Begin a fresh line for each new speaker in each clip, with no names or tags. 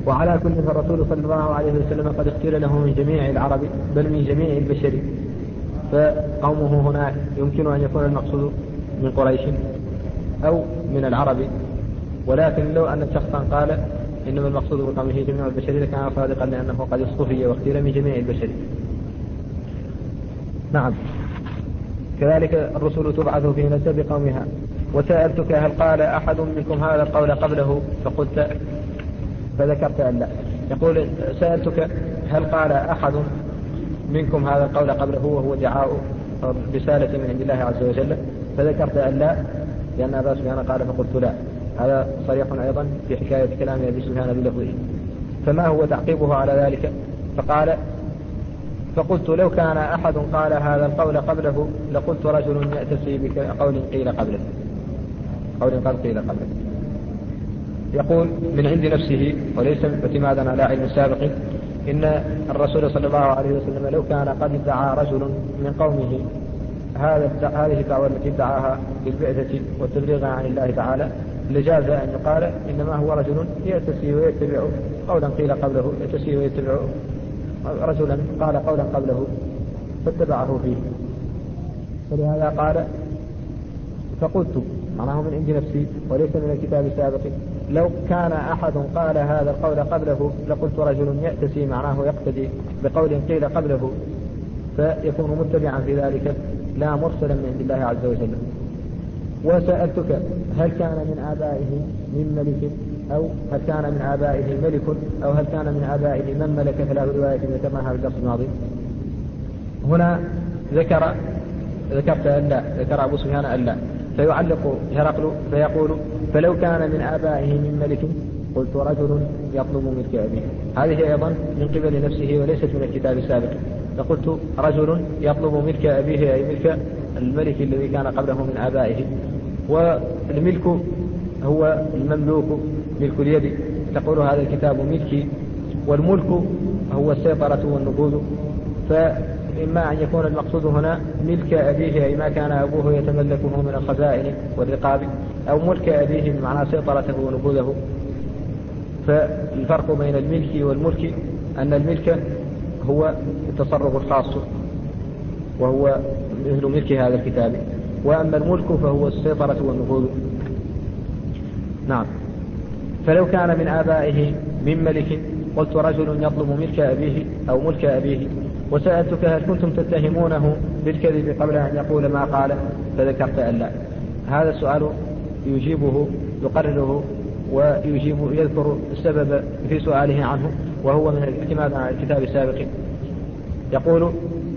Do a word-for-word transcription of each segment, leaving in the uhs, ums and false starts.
وعلى كل فالرسول صلى الله عليه وسلم قد اختير له من جميع العرب بل من جميع البشر، فقومه هنا يمكن أن يكون المقصود من قريش أو من العرب، ولكن لو أن شخصا قال إنما المقصود بقومه جميع البشر لكان صادقا لأنه قد اصطفي واختير من جميع البشر. نعم. كذلك الرسل تبعث في نسب قومها. وسألتك هل قال أحد منكم هذا القول قبله فقلت فذكرت أن لا. يقول سألتك هل قال أحد منكم هذا القول قبله وهو دعاء رسالة من عند الله عز وجل، فذكرت أن لا لأن أبا سفيان قال فقلت لا. هذا صريح أيضا في حكاية كلام أبي سفيان بلفظه. فما هو تعقيبه على ذلك؟ فقال فقلت لو كان أحد قال هذا القول قبله لقلت رجل يأتسي بقول قيل قبله قول قد قيل قبله. يقول من عند نفسه وليس اعتمادا على علم سابق إن الرسول صلى الله عليه وسلم لو كان قد ادعى رجل من قومه هذا هذه الدعوة التي ادعاها بالبعثة والتبليغ عن الله تعالى لجاز أن يقال إنما هو رجل يأتسي ويتبع قولا قيل قبله، يأتسي ويتبع رجلا قال قولا قبله فاتبعه فيه. فلهذا قال فقلت معناه من عند نفسي وليس من الكتاب السابق لو كان أحد قال هذا القول قبله لقلت رجل يأتسي معناه يقتدي بقول قيل قبله فيكون متبعا في ذلك لا مرسلا من عند الله عز وجل. وسألتك هل كان من آبائه من ملك أو هل كان من آبائه ملك أو هل كان من آبائه من ملك فلا رواية ذكرناها في الدرس الماضي. هنا ذكر ذكرت أن لا، ذكر أبو سفيان أن لا، فيعلق هرقل فيقول فلو كان من آبائه من ملك قلت رجل يطلب ملك أبيه. هذه أيضا من قبل نفسه وليست من الكتاب السابق. فقلت رجل يطلب ملك أبيه أي ملك الملك الذي كان قبله من آبائه. والملك هو المملوك ملك اليد، تقول هذا الكتاب ملكي، والملك هو السيطرة والنفوذ. فإما أن يكون المقصود هنا ملك أبيه أي ما كان أبوه يتملكه من الخزائن والرقاب، أو ملك أبيه بمعنى سيطرته ونفوذه. فالفرق بين الملك والملك أن الملك هو التصرف الخاص وهو مثل ملك هذا الكتاب، وأما الملك فهو السيطرة والنفوذ. نعم. فلو كان من آبائه من ملك قلت رجل يطلب ملك أبيه أو ملك أبيه. وسألتك هل كنتم تتهمونه بالكذب قبل أن يقول ما قال فذكرت أن لا. هذا السؤال يجيبه يقرره ويجيب يذكر السبب في سؤاله عنه وهو من الاعتماد على الكتاب السابق. يقول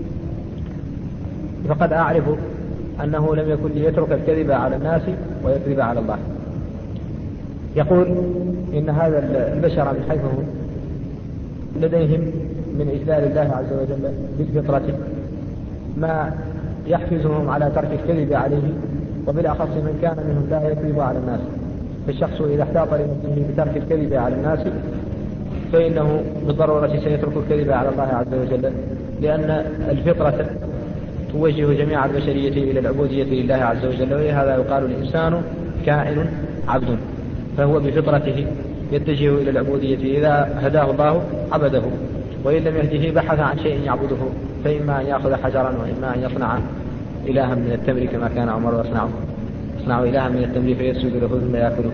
فقد أعرف أنه لم يكن ليترك الكذب على الناس ويكذب على الله. يقول إن هذا البشر من حيث لديهم من إجلال الله عز وجل بالفطرة ما يحفزهم على ترك الكذب عليه، وبالأخص من كان منهم لا يكذب على الناس. فالشخص إذا احتاط لنفسه بترك الكذب على الناس فإنه بالضرورة سيترك الكذب على الله عز وجل، لأن الفطرة توجه جميع البشرية إلى العبودية لله عز وجل، ولهذا يقال الإنسان كائن عبد، فهو بفطرته يتجه إلى العبودية. إذا هداه الله عبده، وإن لم يهده بحث عن شيء يعبده، فإما أن يأخذ حجرا وإما أن يصنع إلها من التمر كما كان عمر يصنعه، يصنع إلها من التمر فيسجد له ثم يأكله.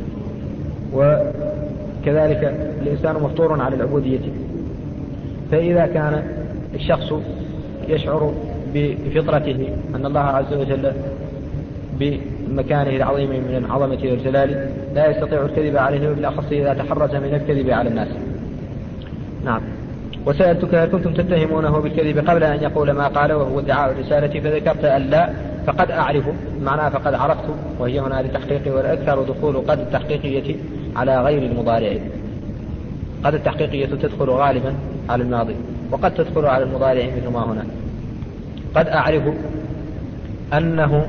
وكذلك الإنسان مفطور على العبودية. فإذا كان الشخص يشعر بفطرته أن الله عز وجل بمكانه العظيم من العظمة والجلال لا يستطيع الكذب عليه، وبالأخص إذا تحرز من الكذب على الناس. نعم. وسألتك هل كنتم تتهمونه بالكذب قبل أن يقول ما قال وهو ادعاء الرسالة فذكرت أن لا. فقد أعرف معناه فقد عرفت، وهي هنا للتحقيق، والأكثر دخول قد التحقيقية على غير المضارع. قد التحقيقية تدخل غالبا على الماضي وقد تدخل على المضارع مثل ما هنا. قد أعرف أنه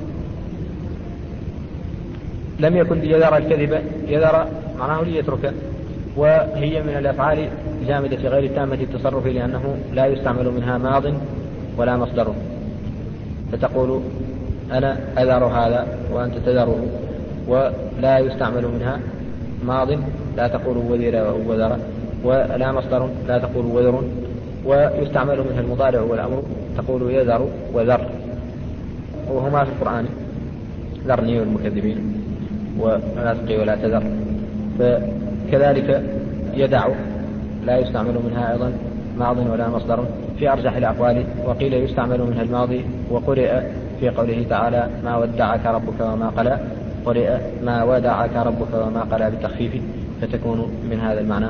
لم يكن ليذر الكذب، يذر معناه ليترك، وهي من الأفعال الجامدة غير التامة التصرف، لأنه لا يستعمل منها ماض ولا مصدر. فتقول أنا أذر هذا وأنت تذره، ولا يستعمل منها ماض لا تقول وذر وذر، ولا مصدر لا تقول وذر، ويستعمل منها المضارع والأمر تقول يذر وذر، وهما في القرآن ذرني والمكذبين ولا تقي ولا تذر. فكذلك يدع لا يستعمل منها أيضا ماض ولا مصدر في أرجح الأقوال، وقيل يستعمل منها الماضي، وقرئ في قوله تعالى ما ودعك ربك وما قلى، قرئ ما ودعك ربك وما قلى بالتخفيف فتكون من هذا المعنى.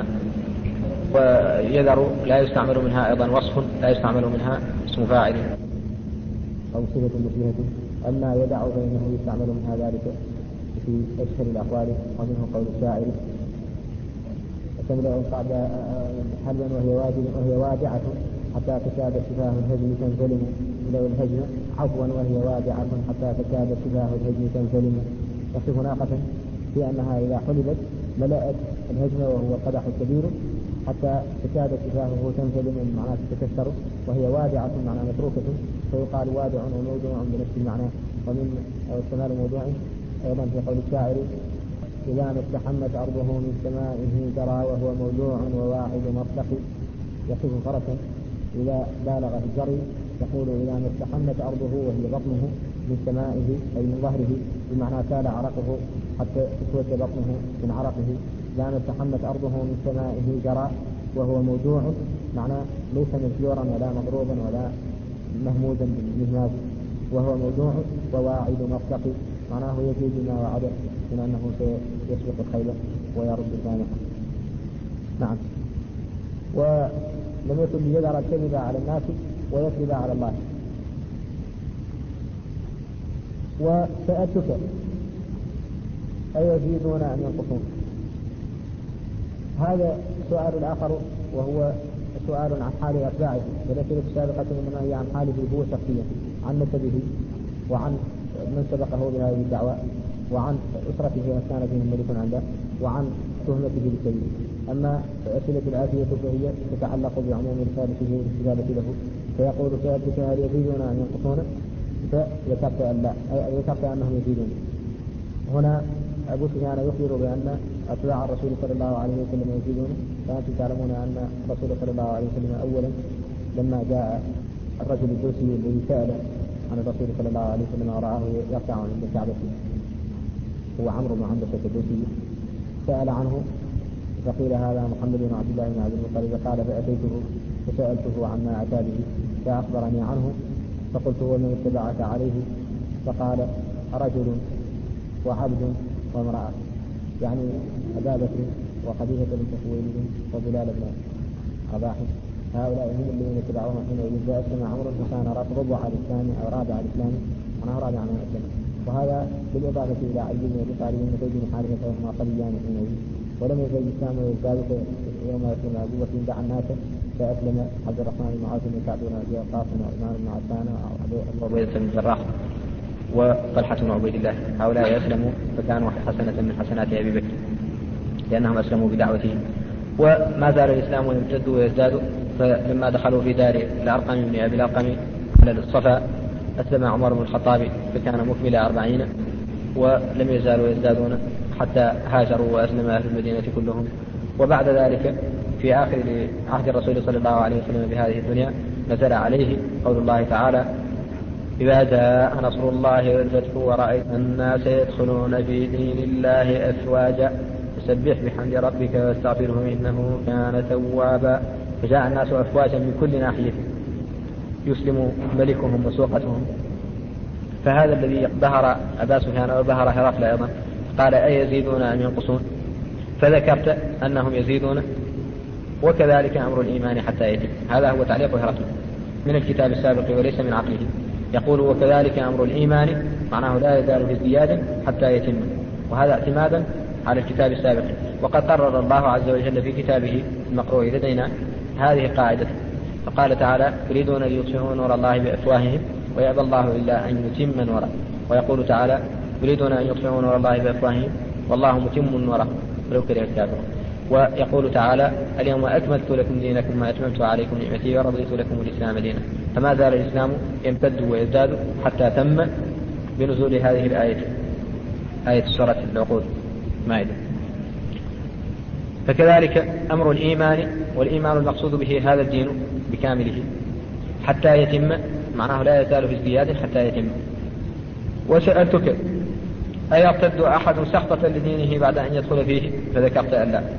ويذر لا يستعمل منها أيضا وصف، لا يستعمل منها اسم فاعل أو صفة مشبهة. أما يدع فإنه يستعمل منها ذلك في أشهر الأقوال، ومنه قول الشاعر تملأ القعدة حلوا وهي واجب وهي وادعة حتى تكاد شفاه الهجم تنسلم، تملأ الهجم عفوا وهي وادعة حتى تكاد شفاه الهجم تنسلم. يصف ناقة في أنها إذا حلبت ملأت الهجم وهو القدح الكبير حتى تكاد شفاهه تنسلم، معناه تتكسر، وهي وادعة معنى متروكة، فيقال وادع وموضوع بنفس المعنى. ومن استعمال موضوع أيضا في قول الشاعر إذا ما استحمت أرضه من سمائه جرى وهو موضوع وواعد مرتقي. يصف فرسا إذا بالغ في الجري يقول إذا ما استحمت أرضه وهي بطنه من سمائه أي من ظهره، بمعنى كان عرقه حتى تسود بطنه من عرقه. إذا ما استحمت أرضه من سمائه جرى وهو موضوع، معنى ليس مجزورا ولا مضروبا ولا مهموزا بالمهماز، وهو موضوع وواعد مرتقي، معناه يزيد ما وعد من أنه سيسبق الخيل ويرد سامحا. نعم. ولم يكن ليذر الكذب على الناس ويكذب على الله. وسألتك أيزيدون أم ينقصون؟ هذا السؤال الآخر وهو سؤال عن حال أتباعه، والأسئلة السابقة إنما هي عن حاله هو شخصيا، عن نسبه وعن من سبقه بهذه الدعوة، وعن أسرته وكان فيهم ملك عنده، وعن تهمته بالكذب. أما الأسئلة الآتية فهي تتعلق بعموم رسالته والاستجابة له، فيقول سألتك هل يزيدون أم ينقصون؟ فذكرت أن لا، ذكرت أنهم يزيدون. هنا أبو سفيان يخبر بأن أتباع الرسول صلى الله عليه وسلم يزيدون، فأنتم تعلمون أن الرسول صلى الله عليه وسلم أولا لما جاء الرجل الدوسي الذي سأل عن الرسول صلى الله عليه وسلم ورآه يركع عند الكعبة، هو عمرو بن عنبسة الدوسي، سأل عنه فقيل هذا محمد بن عبد الله بن عبد المطلب، قال فأتيته فسألته عما أتى به فأخبرني عنه، فقلت ومن اتبعك عليه؟ فقال رجل وعبد وامرأة، يعني أبا بكر وخديجة بنت خويلد وبلال بن رباح، هؤلاء هم الذين اتبعوه حينئذ. فأسلم عمرو وكان رابع الإسلام أو رابع الإسلام، أنا رابع من أسلم. وهذا بالإضافة إلى علي بن أبي طالب بن زيد بن حارثة وهما قليان حينئذ. ولم يزل الإسلام يزداد يوم أسلم أبو بكر دعا الناس فأسلم عبد الرحمن بن عوف بن سعد بن أبي وقاص وعثمان بن عفان وأبو عبيدة بن الجراح وطلحة بن عبيد الله، هؤلاء أسلموا فكانوا حسنة من حسنات أبي بكر لأنهم أسلموا بدعوته. وما زال الإسلام يمتد ويزداد، فلما دخلوا في دار الأرقم بن أبي الأرقم على الصفا أسلم عمر بن الخطاب فكان مكمل أربعين، ولم يزالوا يزدادون حتى هاجروا وأسلم أهل المدينة كلهم. وبعد ذلك في آخر عهد الرسول صلى الله عليه وسلم بهذه الدنيا نزل عليه قول الله تعالى إذا جاء نصر الله والفتح ورأيت الناس يدخلون في دين الله أفواجا فسبح بحمد ربك واستغفره إنه كان توابا. فجاء الناس أفواجا من كل ناحية يسلم ملكهم وسوقتهم. فهذا الذي بهر أبا سفيان وبهر هرقل أيضا، قال أيزيدون أم ينقصون؟ فذكرت أنهم يزيدون، وكذلك أمر الإيمان حتى يتم. هذا هو تعليق هرقل من الكتاب السابق وليس من عقله. يقول وكذلك أمر الإيمان، معناه لا يزال في ازدياد حتى يتم، وهذا اعتمادا على الكتاب السابق. وقد قرر الله عز وجل في كتابه المقروء لدينا هذه القاعدة، فقال تعالى يريدون أن يطفئوا نور الله بأفواههم ويأبى الله إلا أن يتم نوره. ويقول تعالى يريدون أن يطفئوا نور الله بأفواههم والله متم نوره ولو كره الكافرون. ويقول تعالى اليوم أكملت لكم دينكم وأتممت عليكم نعمتي ورضيت لكم الإسلام دينا. فما زال الإسلام يمتد ويزداد حتى تم بنزول هذه الآية، آية سورة العقود مائدة. فكذلك أمر الإيمان، والإيمان المقصود به هذا الدين بكامله حتى يتم، معناه لا يزال في ازدياد حتى يتم. وسألتك أيرتد أحد سخطة لدينه بعد أن يدخل فيه؟ فذكرت أن لا.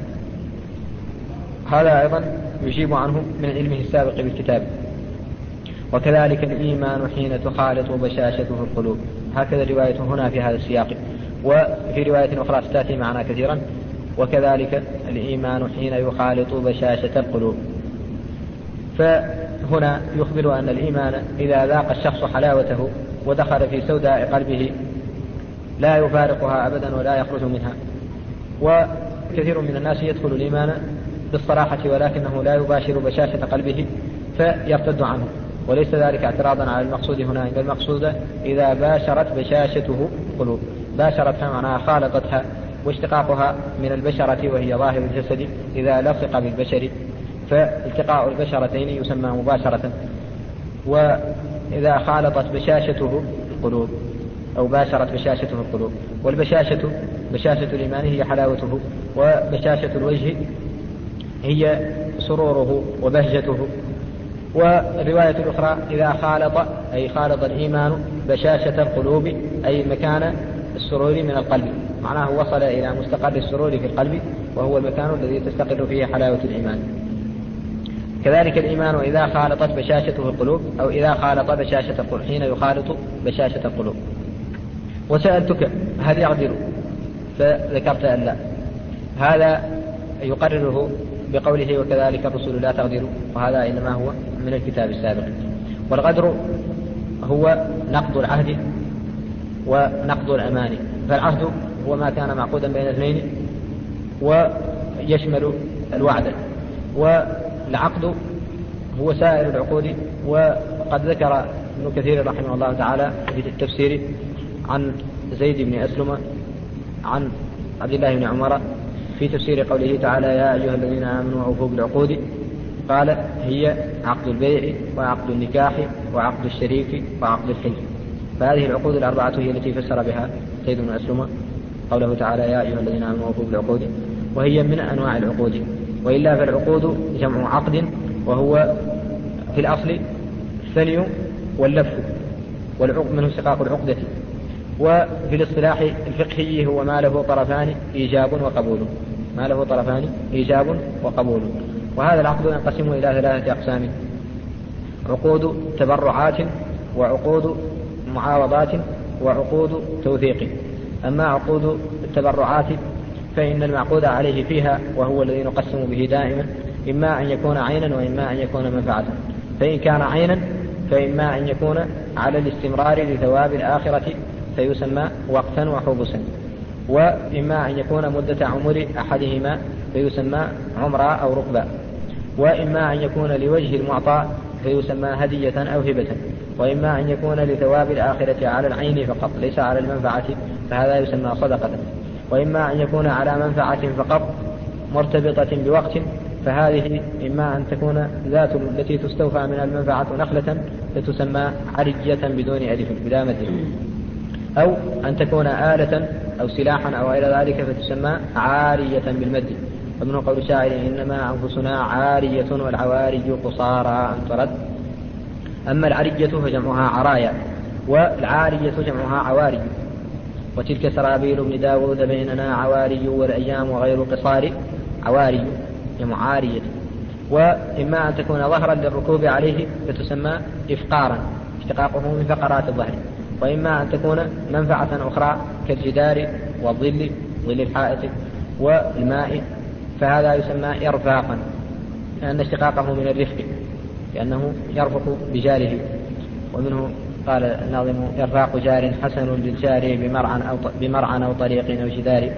هذا أيضا يجيب عنه من علمه السابق بالكتاب. وكذلك الإيمان حين تخالط بشاشته القلوب، هكذا الرواية هنا في هذا السياق. وفي رواية أخرى ستأتي معنا كثيرا: وكذلك الإيمان حين يخالط بشاشة القلوب. فهنا يخبر أن الإيمان إذا ذاق الشخص حلاوته ودخل في سوداء قلبه لا يفارقها أبدا ولا يخرج منها. وكثير من الناس يدخل الإيمان بالصراحة ولكنه لا يباشر بشاشة قلبه فيرتد عنه، وليس ذلك اعتراضا على المقصود هنا، إن المقصود إذا باشرت بشاشته قلوب، باشرتها معناها خالطتها، واشتقاقها من البشرة وهي ظاهر الجسد إذا لصق بالبشر، فالتقاء البشرتين يسمى مباشرة. وإذا خالطت بشاشته القلوب أو باشرت بشاشته القلوب. والبشاشة بشاشة الإيمان هي حلاوته، وبشاشة الوجه هي سروره وبهجته. والرواية الأخرى إذا خالط أي خالط الإيمان بشاشة القلوب أي مكان السرور من القلب، معناه وصل إلى مستقر السرور في القلب وهو المكان الذي تستقر فيه حلاوة الإيمان. كذلك الإيمان إذا خالطت بشاشته القلوب أو إذا خالط بشاشة القلوب، حين يخالط بشاشة القلوب. وسألتك هل يعدل؟ فذكرت أن لا. هذا يقرره بقوله وكذلك الرسل لا تغدروا، وهذا إنما هو من الكتاب السابق. والغدر هو نقض العهد ونقض الأمان. فالعهد هو ما كان معقودا بين اثنين ويشمل الوعد، والعقد هو سائر العقود. وقد ذكر ابن كثير رحمه الله تعالى في التفسير عن زيد بن أسلم عن عبد الله بن عمر في تفسير قوله تعالى يا أيها الذين آمنوا أوفوا بالعقود، قال هي عقد البيع وعقد النكاح وعقد الشريك وعقد الحلف. فهذه العقود الأربعة هي التي فسر بها زيد بن أسلم قوله تعالى يا أيها الذين آمنوا أوفوا بالعقود، وهي من أنواع العقود. وإلا فالعقود جمع عقد، وهو في الأصل الثني واللف، والعقد منه اشتقاق العقدة. وفي الاصطلاح الفقهي هو ما له طرفان إيجاب وقبول، ما له طرفان إيجاب وقبول. وهذا العقد ينقسم إلى ثلاثة أقسام: عقود تبرعات وعقود معاوضات وعقود توثيق. أما عقود التبرعات فإن المعقود عليه فيها وهو الذي نقسم به دائما إما أن يكون عينا وإما أن يكون منفعة. فإن كان عينا فإما أن يكون على الاستمرار لثواب الآخرة فيسمى وقتا وحبسا، وإما أن يكون مدة عمر أحدهما فيسمى عمرا أو ركبا، وإما أن يكون لوجه المعطى فيسمى هدية أو هبة، وإما أن يكون لثواب الآخرة على العين فقط ليس على المنفعة فهذا يسمى صدقة، وإما أن يكون على منفعة فقط مرتبطة بوقت فهذه إما أن تكون ذات التي تستوفى من المنفعة نخلة فتسمى عرجية بدون ألف بلا مد، أو أن تكون آلة أو سلاحا أو غير ذلك فتسمى عارية بالمد. ومن قول الشاعر إنما أنفسنا عارية والعواري قصارى أن ترد. أما العرية فجمعها عرايا، والعارية جمعها عواري. وتلك سرابيل ابن داود بيننا عواري والأيام غير قصار عواري جمع عارية. وإما أن تكون ظهرا للركوب عليه فتسمى إفقارا اشتقاقه من فقرات الظهر، وإما أن تكون منفعة أخرى كالجدار والظل ظل الحائط والماء فهذا يسمى إرفاقا، لأن اشتقاقه من الرفق لأنه يرفق بجاره. ومنه قال الناظم إرفاق جار حسن للجار بمرعى أو, بمرعى أو طريق أو جدار.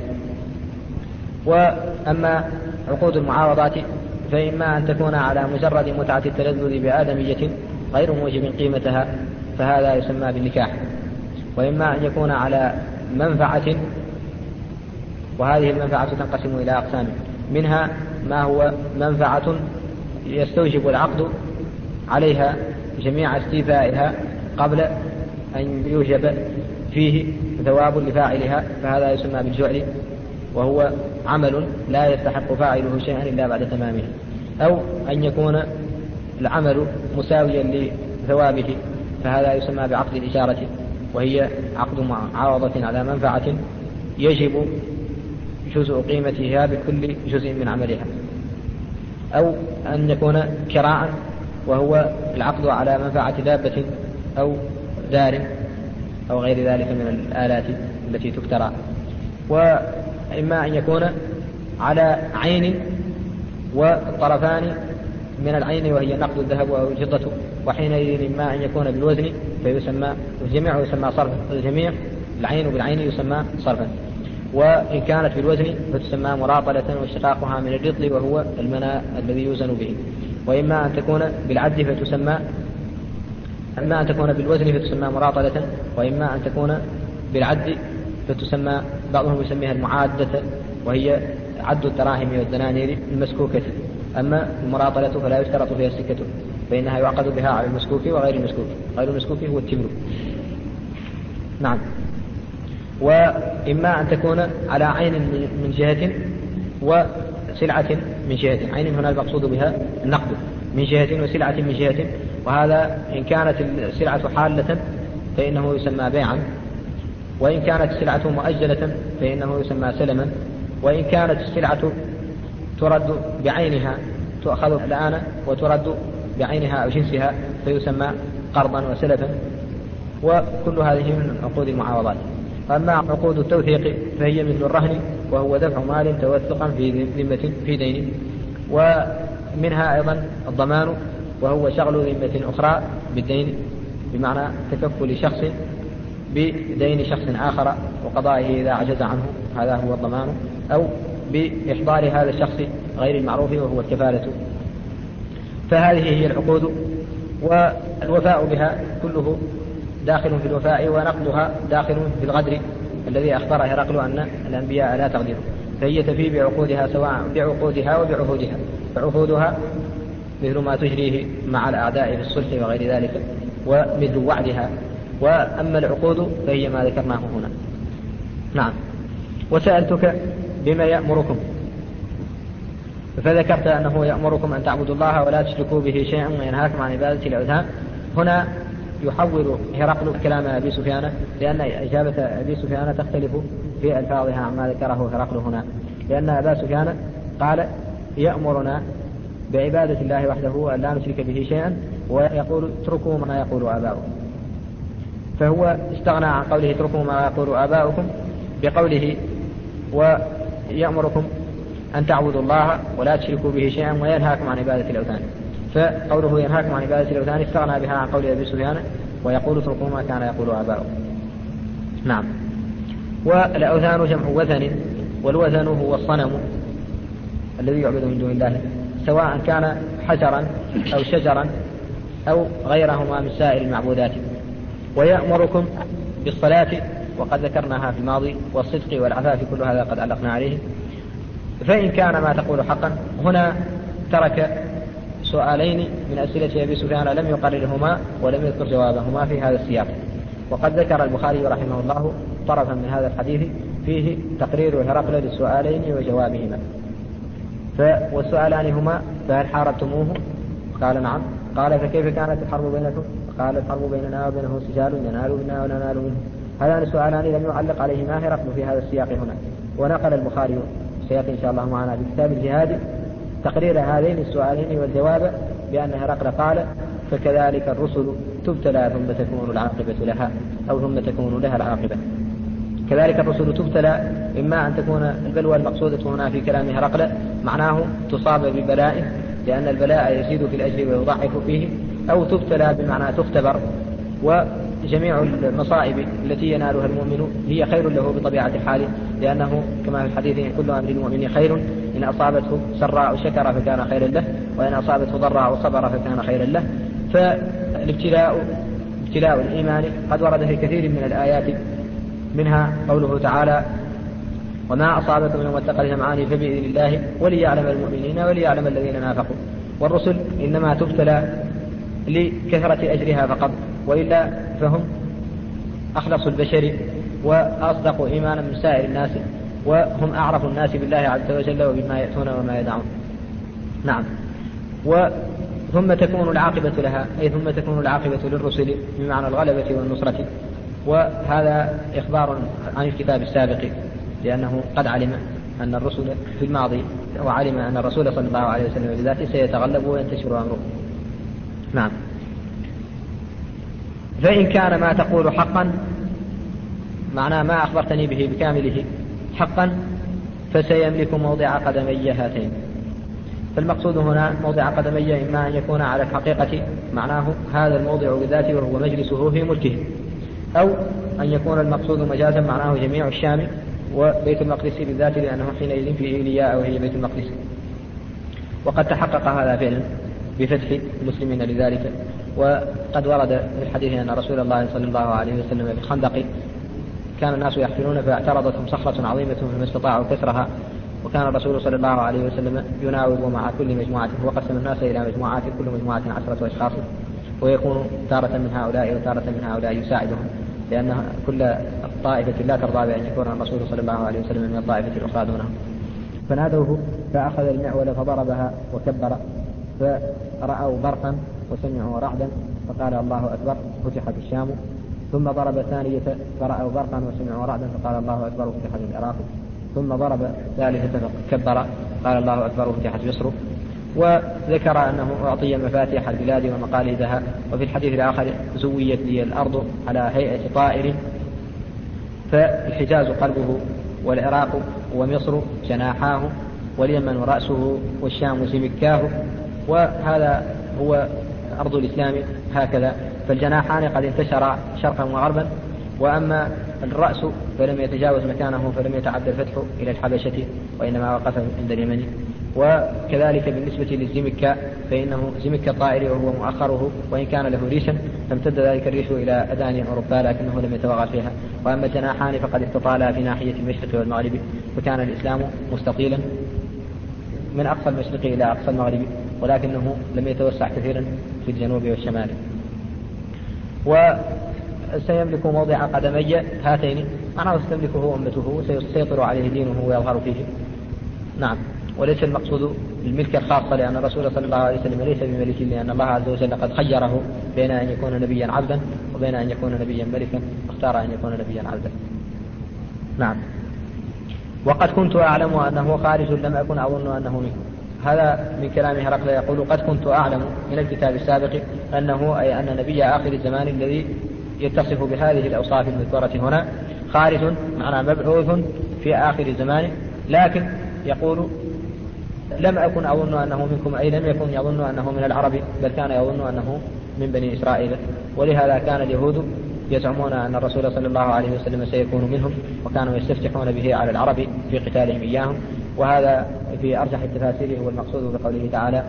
وأما عقود المعاوضات فإما أن تكون على مجرد متعة التلذذ بآدمية غير موجب قيمتها فهذا يسمى بالنكاح، وإما أن يكون على منفعة، وهذه المنفعة تنقسم إلى أقسام: منها ما هو منفعة يستوجب العقد عليها جميع استيفائها قبل أن يوجب فيه ثواب لفاعلها فهذا يسمى بالجعل. وهو عمل لا يستحق فاعله شيئا إلا بعد تمامه، أو أن يكون العمل مساويا لثوابه، فهذا يسمى بعقد الإشارة، وهي عقد معاوضة على منفعة يجب جزء قيمتها بكل جزء من عملها، أو أن يكون كراء وهو العقد على منفعة دابة أو دار أو غير ذلك من الآلات التي تكترى. وإما أن يكون على عين والطرفان من العين وهي نقد الذهب أو الفضة، وحينئذ إما أن يكون بالوزن فيسمى الجميع يسمى صرفا، الجميع العين بالعين يسمى صرفا، وإن كانت بالوزن فتسمى مراطلة واشتقاقها من الرطل وهو المناء الذي يوزن به. وإما أن تكون بالعد فتسمى إما أن تكون بالوزن فتسمى مراطلة، وإما أن تكون بالعد فتسمى بعضهم يسميها المعادة، وهي عد الدراهم والدنانير المسكوكة. أما المراطلة فلا يشترط فيها السكة، فإنها يعقد بها على المسكوك وغير المسكوك. غير المسكوك هو التمر. نعم. وإما أن تكون على عين من جهة وسلعة من جهة. عين هنا المقصود بها النقد من جهة وسلعة من جهة، وهذا إن كانت السلعة حالة فإنه يسمى بيعا، وإن كانت السلعة مؤجلة فإنه يسمى سلما، وإن كانت السلعة ترد بعينها تؤخذ الآن وترد بعينها أو جنسها فيسمى قرضا وسلفا، وكل هذه من عقود المعاوضات. أما عقود التوثيق فهي مثل الرهن، وهو دفع مال توثقا في ذمة في دين، ومنها أيضا الضمان، وهو شغل ذمة أخرى بالدين، بمعنى تكفل شخص بدين شخص آخر وقضائه إذا عجز عنه، هذا هو الضمان، أو بإحضار هذا الشخص غير المعروف وهو الكفالة. فهذه هي العقود، والوفاء بها كله داخل في الوفاء، ونقضها داخل في الغدر الذي أخبر هرقل أن الأنبياء لا تغدر، فهي تفي بعقودها سواء بعقودها وبعهودها. فعهودها مثل ما تجريه مع الأعداء في الصلح وغير ذلك، ومثل وعدها. وأما العقود فهي ما ذكرناه هنا. نعم. وسألتك بما يأمركم، فذكرت أنه يأمركم أن تعبدوا الله ولا تشركوا به شيئا وينهاكم عن عبادة الأوثان. هنا يحول هرقل كلام أبي سفيان، لأن إجابة أبي سفيان تختلف في ألفاظها عما ذكره هرقل هنا، لأن أبا سفيان قال يأمرنا بعبادة الله وحده أن لا نشرك به شيئا، ويقول اتركوا ما يقول آباؤكم، فهو استغنى عن قوله اتركوا ما يقول آباؤكم بقوله ويأمركم أن تعبدوا الله ولا تشركوا به شيئا وينهاكم عن عبادة الأوثان. فقوله ينهاكم عن عبادة الأوثان استغنى بها عن قول أبي سفيان ويقول اتركوا ما كان يقول آباؤكم. نعم. والأوثان جمع وثن، والوثن هو الصنم الذي يعبد من دون الله، سواء كان حجرا أو شجرا أو غيرهما من سائر المعبودات. ويأمركم بالصلاة، وقد ذكرناها في الماضي، والصدق والعفاف، كل هذا قد علقنا عليه. فإن كان ما تقول حقا، هنا ترك سؤالين من أسئلة أبي سفيان لم يقررهما ولم يذكر جوابهما في هذا السياق. وقد ذكر البخاري رحمه الله طرفا من هذا الحديث فيه تقرير هرقل للسؤالين وجوابهما. والسؤالان هما فهل حاربتموه؟ قال نعم. قال فكيف كانت الحرب بينكم؟ قال الحرب بيننا وبينه سجال ينال منا وننال منه. هذان السؤالان لم يعلق عليهما هرقل في هذا السياق هنا. ونقل البخاري سيأتي إن شاء الله معنا في كتاب الجهاد تقرير هذين السؤالين والجواب بأن هرقل قال فكذلك الرسل تبتلى ثم تكون العاقبة لها، أو ثم تكون لها العاقبة. كذلك الرسل تبتلى، إما أن تكون البلوى المقصودة هنا في كلام هرقل معناه تصاب ببلاء لأن البلاء يزيد في الأجر ويضاعف فيه، أو تبتلى بمعنى تختبر. وجميع المصائب التي ينالها المؤمن هي خير له بطبيعة الحال، لأنه كما في الحديث كل أمر المؤمن خير، إن أصابته سراء شكر فكان خيرا له، وإن أصابته ضراء صبر فكان خيرا له. فالابتلاء ابتلاء الإيمان قد ورد في كثير من الآيات، منها قوله تعالى وما أصابكم يوم التقى الجمعان فبإذن الله وليعلم المؤمنين وليعلم الذين نافقوا. والرسل إنما تبتلى لكثرة أجرها فقط، وإلا فهم أخلص البشر وأصدق إيمانا من سائر الناس، وهم أعرف الناس بالله عز وجل وبما يأتون وما يدعون. نعم. وثم تكون العاقبة لها، أي ثم تكون العاقبة للرسل بمعنى الغلبة والنصرة. وهذا إخبار عن الكتاب السابق، لأنه قد علم أن الرسل في الماضي، وعلم أن الرسول صلى الله عليه وسلم بذاته سيتغلب وينتشر أمره. نعم. فإن كان ما تقول حقا، معناه ما أخبرتني به بكامله حقا، فسيملك موضع قدمي هاتين. فالمقصود هنا موضع قدمي إما أن يكون على الحقيقة، معناه هذا الموضع بذاته وهو مجلسه في ملكه، أو أن يكون المقصود مجازا، معناه جميع الشام وبيت المقدس بالذات، لأنه حينئذ في إيلياء وهي بيت المقدس. وقد تحقق هذا فعلا بفتح المسلمين لذلك. وقد ورد في الحديث أن رسول الله صلى الله عليه وسلم في الخندق كان الناس يحفرون فاعترضتهم صخرة عظيمة فما استطاعوا كسرها، وكان الرسول صلى الله عليه وسلم يناوب مع كل مجموعة، وقسم الناس إلى مجموعات، كل مجموعة عشرة أشخاص، ويكون تارة من هؤلاء وتارة من هؤلاء يساعدهم، لأن كل طائفة لا ترضى بأن يكون الرسول صلى الله عليه وسلم من الطائفة الأخرى دونهم. فنادوه فأخذ المعول فضربها وكبر، فرأوا برقا وسمعوا رعدا فقال الله أكبر فتحت الشام. ثم ضرب الثانية فرأوا برقا وسمعوا رعدا فقال الله أكبر فتحت العراق. ثم ضرب ثالثة فكبر قال الله أكبر فتحت مصر. وذكر أنه أعطي مفاتيح البلاد ومقاليدها. وفي الحديث الآخر زويت لي الأرض على هيئة طائر، فالحجاز قلبه والعراق ومصر جناحاه واليمن رأسه والشام سمكاه. وهذا هو أرض الإسلام هكذا، فالجناحان قد انتشرا شرقا وغربا، وأما الرأس فلم يتجاوز مكانه، فلم يتعدى الفتح إلى الحبشة وإنما وقف عند اليمن. وكذلك بالنسبة للزمكة فإنه زمك الطائر وهو مؤخره، وإن كان له ريشا فامتد ذلك الريش إلى أذان أوروبا لكنه لم يتوغل فيها. وأما الجناحان فقد استطالا في ناحية المشرق والمغرب، فكان الإسلام مستطيلا من أقصى المشرق إلى أقصى المغرب، ولكنه لم يتوسع كثيرا في الجنوب والشمال. وسيملك موضع قدمي هاتين، معناه ستملكه أمته وسيسيطر عليه دينه ويظهر فيه. نعم. وليس المقصود الملك الخاصة، لأن الرسول صلى الله عليه وسلم ليس بملك، لأن الله عز وجل قد خيره بين أن يكون نبيا عبدا وبين أن يكون نبيا ملكا، اختار أن يكون نبيا عبدا. نعم. وقد كنت أعلم أنه خارج لم أكن أظن أنه منه. هذا من كلام هرقل يقول قد كنت أعلم من الكتاب السابق أنه أي أن نبي آخر الزمان الذي يتصف بهذه الأوصاف المذكورة هنا خارج، معنى مبعوث في آخر الزمان. لكن يقول لم أكن أظن أنه منكم، أي لم يكن يظن أنه من العرب، بل كان يظن أنه من بني إسرائيل. ولهذا كان اليهود يزعمون أن الرسول صلى الله عليه وسلم سيكون منهم، وكانوا يستفتحون به على العرب في قتالهم إياهم. وهذا في أرجح التفاسير هو المقصود بقوله تعالى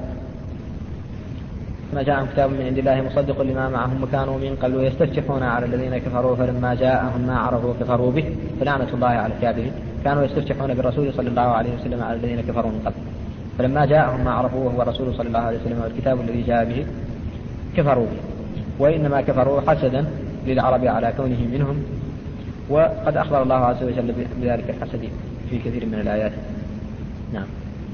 ما جاءهم كتاب من عند الله مصدق لما معهم وكانوا من قبل يستفتحون على الذين كفروا فلما جاءهم ما عرفوا كفروا به فلعنة الله على الكافرين. كانوا يستفتحون بالرسول صلى الله عليه وسلم على الذين كفروا من قبل، فلما جاءهم ما عرفوا وهو الرسول صلى الله عليه وسلم والكتاب الذي جاء به كفروا به، وإنما كفروا حسدا للعرب على كونهم منهم. وقد أخبر الله عز وجل بذلك الحسد في كثير من الآيات. نعم.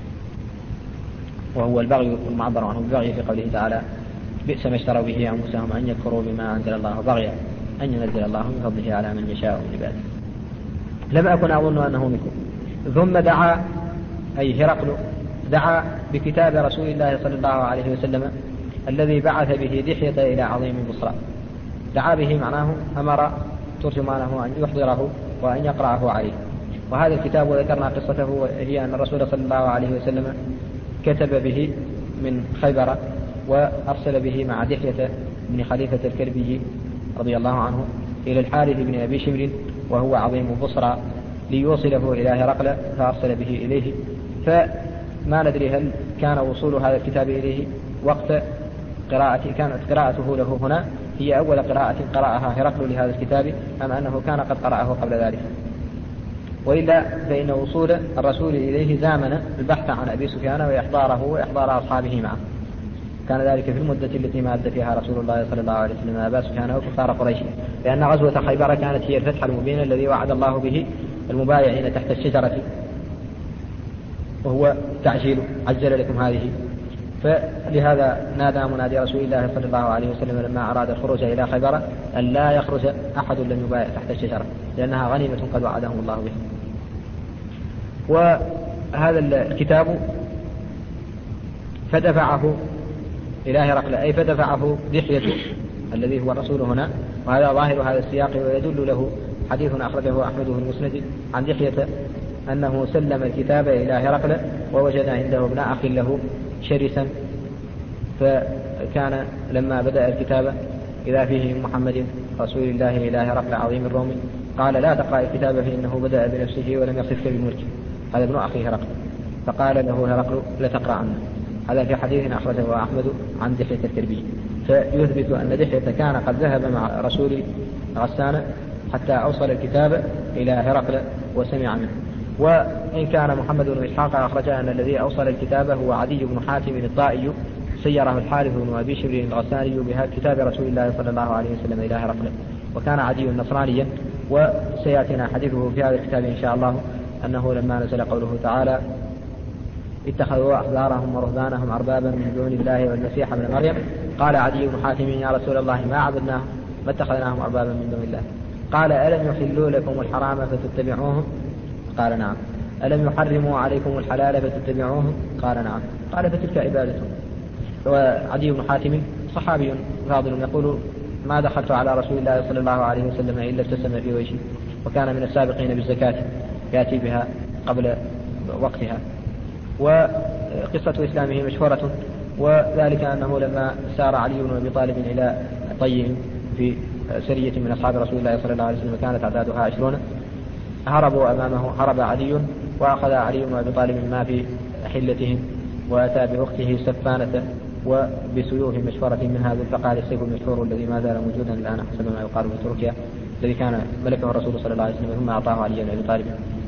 وهو البغي المعبر عنه بالبغي في قوله تعالى بئس ما اشتروا به أنفسهم أن يكفروا بما أنزل الله بغيا أن ينزل الله من فضله على من يشاء من عباده. لم أكن أظن أنه منكم. ثم دعا أي هرقل دعا بكتاب رسول الله صلى الله عليه وسلم الذي بعث به دحية إلى عظيم البصرى. دعا به معناه أمر ترجمانه أن يحضره وأن يقرأه عليه. وهذا الكتاب وذكرنا قصته هي أن الرسول صلى الله عليه وسلم كتب به من خيبر وأرسل به مع دحية بن خليفة الكلبي رضي الله عنه إلى الحارث بن أبي شمر وهو عظيم البصرى ليوصله إلى هرقل، فأرسل به إليه. فما ندري هل كان وصول هذا الكتاب إليه وقت قراءة كانت قراءته له هنا هي أول قراءة قرأها هرقل لهذا الكتاب أم أنه كان قد قرأه قبل ذلك. وإلا فإن وصول الرسول إليه زامن البحث عن أبي سفيان وإحضاره وإحضار أصحابه معه. كان ذلك في المدة التي مادت فيها رسول الله صلى الله عليه وسلم أبا سفيان وكفار قريش، لأن غزوة خيبر كانت هي الفتح المبين الذي وعد الله به المبايعين تحت الشجرة، وهو تعجيل عجل لكم هذه. فلهذا نادى منادي رسول الله صلى الله عليه وسلم لما أراد الخروج إلى خيبر أن لا يخرج أحد لم يبايع تحت الشجرة، لأنها غنيمة قد وعدهم الله بها. وهذا الكتاب فدفعه إلى هرقل، أي فدفعه دحية الذي هو الرسول هنا، وهذا ظاهر هذا السياق، ويدل له حديث أخرجه أحمد في المسند عن دحية أنه سلم الكتاب إلى هرقل ووجد عنده ابن أخ له شرسا، فكان لما بدأ الكتاب إذا فيه من محمد رسول الله إلى هرقل عظيم الروم قال لا تقرأ الكتاب فإنه بدأ بنفسه ولم يصفك بملك، هذا ابن أخي هرقل، فقال له هرقل لتقرأ عنه. هذا في حديث أخرجه أحمد عن دحية الكربي، فيثبت أن دحية كان قد ذهب مع رسول غسان حتى أوصل الكتاب إلى هرقل وسمع منه. وإن كان محمد بن إسحاق أخرج أن الذي أوصل الكتاب هو عدي بن حاتم الطائي، سيره الحارث بن أبي شبر الغساني بكتاب رسول الله صلى الله عليه وسلم إلى هرقل، وكان عدي نصرانيا. وسيأتينا حديثه في هذا الكتاب إن شاء الله، أنه لما نزل قوله تعالى اتخذوا أحبارهم ورهبانهم أربابا من دون الله والمسيح ابن مريم، قال عدي بن حاتم يا رسول الله ما عبدناهم ما اتخذناهم أربابا من دون الله، قال ألم يحلوا لكم الحرام فتتبعوهم؟ قال نعم. ألم يحرموا عليكم الحلال فتتبعوهم؟ قال نعم. قال فتلك عبادتهم. وعدي بن حاتم صحابي فاضل يقول ما دخلت على رسول الله صلى الله عليه وسلم إلا ابتسم في وجهه، وكان من السابقين بالزكاة يأتي بها قبل وقتها. وقصة إسلامه مشهورة، وذلك أنه لما سار علي بن أبي طالب إلى طي في سرية من أصحاب رسول الله صلى الله عليه وسلم كانت أعدادها عشرون، هربوا أمامه، هرب علي وأخذ علي بن أبي طالب ما في حلتهم وأتى بأخته سفانة وبسيوف مشهورة من هذا الفقار السيف المشهور الذي ما زال موجودا الآن حسب ما يقال في تركيا، الذي كان ملكه الرسول صلى الله عليه وسلم ثم أعطاه علي بن أبي طالب.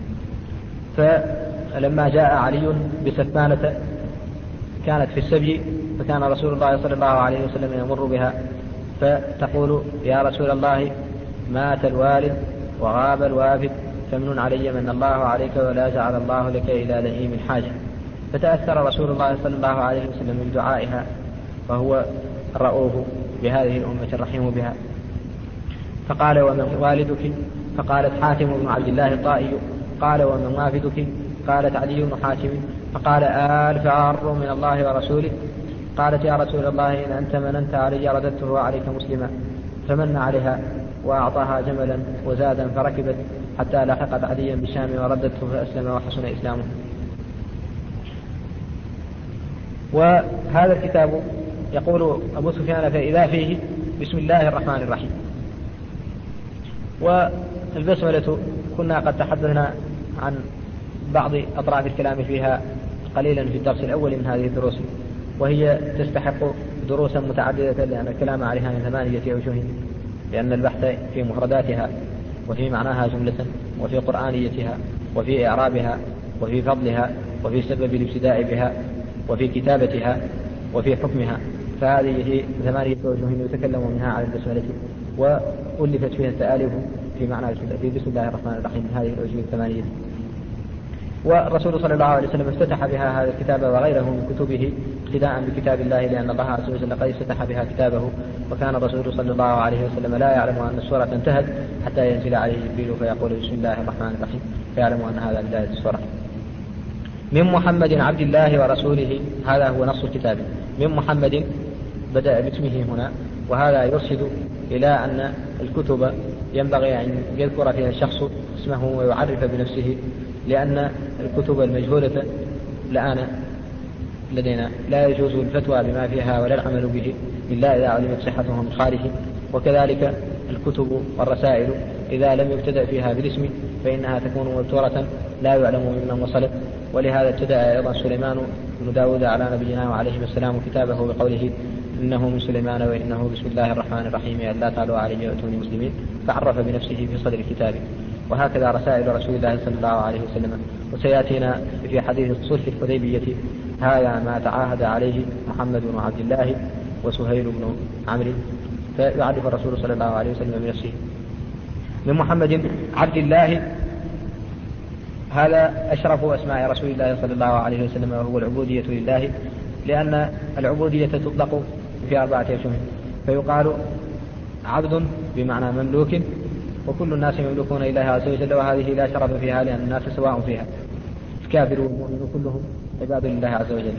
فلما جاء علي بسفانة كانت في السبي، فكان رسول الله صلى الله عليه وسلم يمر بها فتقول يا رسول الله مات الوالد وغاب الوافد فمن علي من الله عليك ولا جعل الله لك إلى لئيم حاجة. فتأثر رسول الله صلى الله عليه وسلم من دعائها، وهو الرؤوف بهذه الأمة الرحيم بها، فقال ومن والدك؟ فقالت حاتم بن عبد الله الطائي. قال ومن وافدك؟ قالت علي بن حاتم. فقال آل فعر من الله ورسوله؟ قالت يا رسول الله إن أنت مننت علي رددته عليك مسلما. فمن عليها وأعطاها جملا وزادا فركبت حتى لاحقت عليا بالشام ورددته فأسلم وحسن إسلامه. وهذا الكتاب يقول أبو سفيان فإذا فيه بسم الله الرحمن الرحيم. والبسملة كنا قد تحدثنا عن بعض أطراف الكلام فيها قليلا في الدرس الأول من هذه الدروس، وهي تستحق دروسا متعددة لأن الكلام عليها من ثمانية أوجه، لأن البحث في مفرداتها وفي معناها جملة وفي قرآنيتها وفي إعرابها وفي فضلها وفي سبب الابتداء بها وفي كتابتها وفي حكمها، فهذه ثمانية أوجه يتكلم منها على البسملة، وألفت فيها التآلف في معنى في بسم الله الرحمن الرحيم هذه الأوجه الثمانية. والرسول صلى الله عليه وسلم افتتح بها هذا الكتاب وغيره من كتبه اقتداء بكتاب الله، لأن الله عز وجل قد افتتح بها كتابه، وكان الرسول صلى الله عليه وسلم لا يعلم أن السورة انتهت حتى ينزل عليه جبريل فيقول بسم الله الرحمن الرحيم، فيعلم أن هذا بداية السورة. من محمد عبد الله ورسوله، هذا هو نص الكتاب. من محمد بدأ باسمه هنا، وهذا يرشد إلى أن الكتب ينبغي أن يذكر فيها الشخص اسمه ويعرف بنفسه، لأن الكتب المجهولة الآن لدينا لا يجوز الفتوى بما فيها ولا العمل به إلا إذا علمت صحتها من خارج. وكذلك الكتب والرسائل إذا لم يبتدأ فيها بالاسم فإنها تكون مبتورة لا يعلم ممن وصلت. ولهذا ابتدأ أيضا سليمان بن داود على نبينا وعليه السلام كتابه بقوله إنه من سليمان وإنه بسم الله الرحمن الرحيم ألا تعلوا علي وأتوني مسلمين، فعرف بنفسه في صدر الكتاب. وهكذا رسائل رسول الله صلى الله عليه وسلم. وسيأتينا في حديث صلح الحديبية هذا ما تعاهد عليه محمد بن عبد الله وسهيل بن عمرو، فيعرف الرسول صلى الله عليه وسلم بنفسه. من محمد عبد الله هذا أشرف أسماء رسول الله صلى الله عليه وسلم وهو العبودية لله، لأن العبودية تطلق في أربعة أوجه، فيقال عبد بمعنى مملوك، وكل الناس يملكون إله عز وجل، وهذه لا شرف فيها لأن الناس سواء فيها، الكافر والمؤمن كلهم عباد لله عز وجل.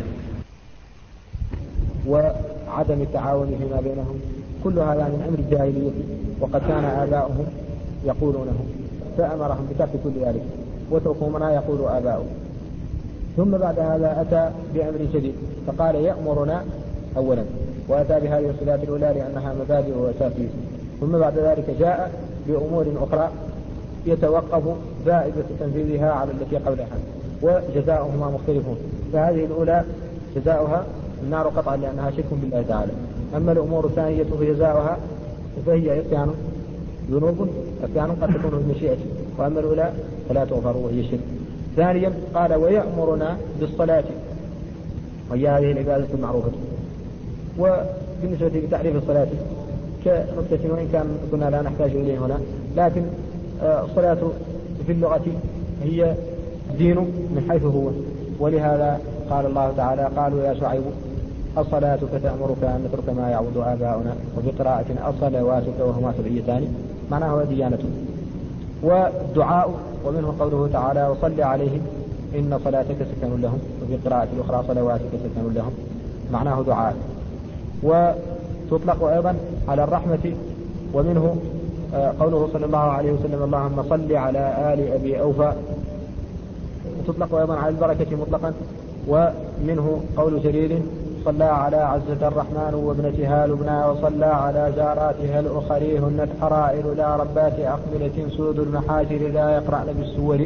وعدم التعاون فيما بينهم كل هذا من أمر الجاهلية، وقد كان آباؤهم يقولونه فأمرهم بترك كل ذلك وتركوا ما يقول آباؤهم. ثم بعد هذا أتى بأمر جديد فقال يأمرنا أولا، وأتى بهذه الصفات الأولى لأنها مبادئ وأساسية، ثم بعد ذلك جاء بأمور أخرى يتوقف فائدة تنفيذها على التي قبلها، وجزاؤهما مختلفون. فهذه الأولى جزاؤها النار قطعا لأنها شرك بالله تعالى، أما الأمور الثانية فجزاؤها فهي إتيان ذنوب، إتيان قد تكون بالمشيئة، وأما الأولى فلا تغفر وهي الشرك. ثانيا قال ويأمرنا بالصلاة، وهي هذه العبادة المعروفة. وبالنسبة لتعريف الصلاة كنقطة، وإن كان كنا لا نحتاج إليه هنا، لكن الصلاة في اللغة هي دين من حيث هو، ولهذا قال الله تعالى قالوا يا شعيب الصلاتك تأمرك أن نترك ما يعبد آباؤنا، وفي قراءة الصلواتك وهما سبعيتان معناه ديانة. والدعاء ومنه قوله تعالى وصل عليهم إن صلاتك سكن لهم، وفي قراءة الأخرى صلواتك سكن لهم معناه دعاء. وتطلق أيضا على الرحمة، ومنه قوله صلى الله عليه وسلم اللهم صل على آل أبي أوفى. تطلق أيضا على البركة مطلقا، ومنه قول جرير صلى على عزة الرحمن وابنتها لبنى، وصلى على جاراتها الأخريهن الحرائر لا ربات أقبلة سود المحاجر لا يقرأن بالسور.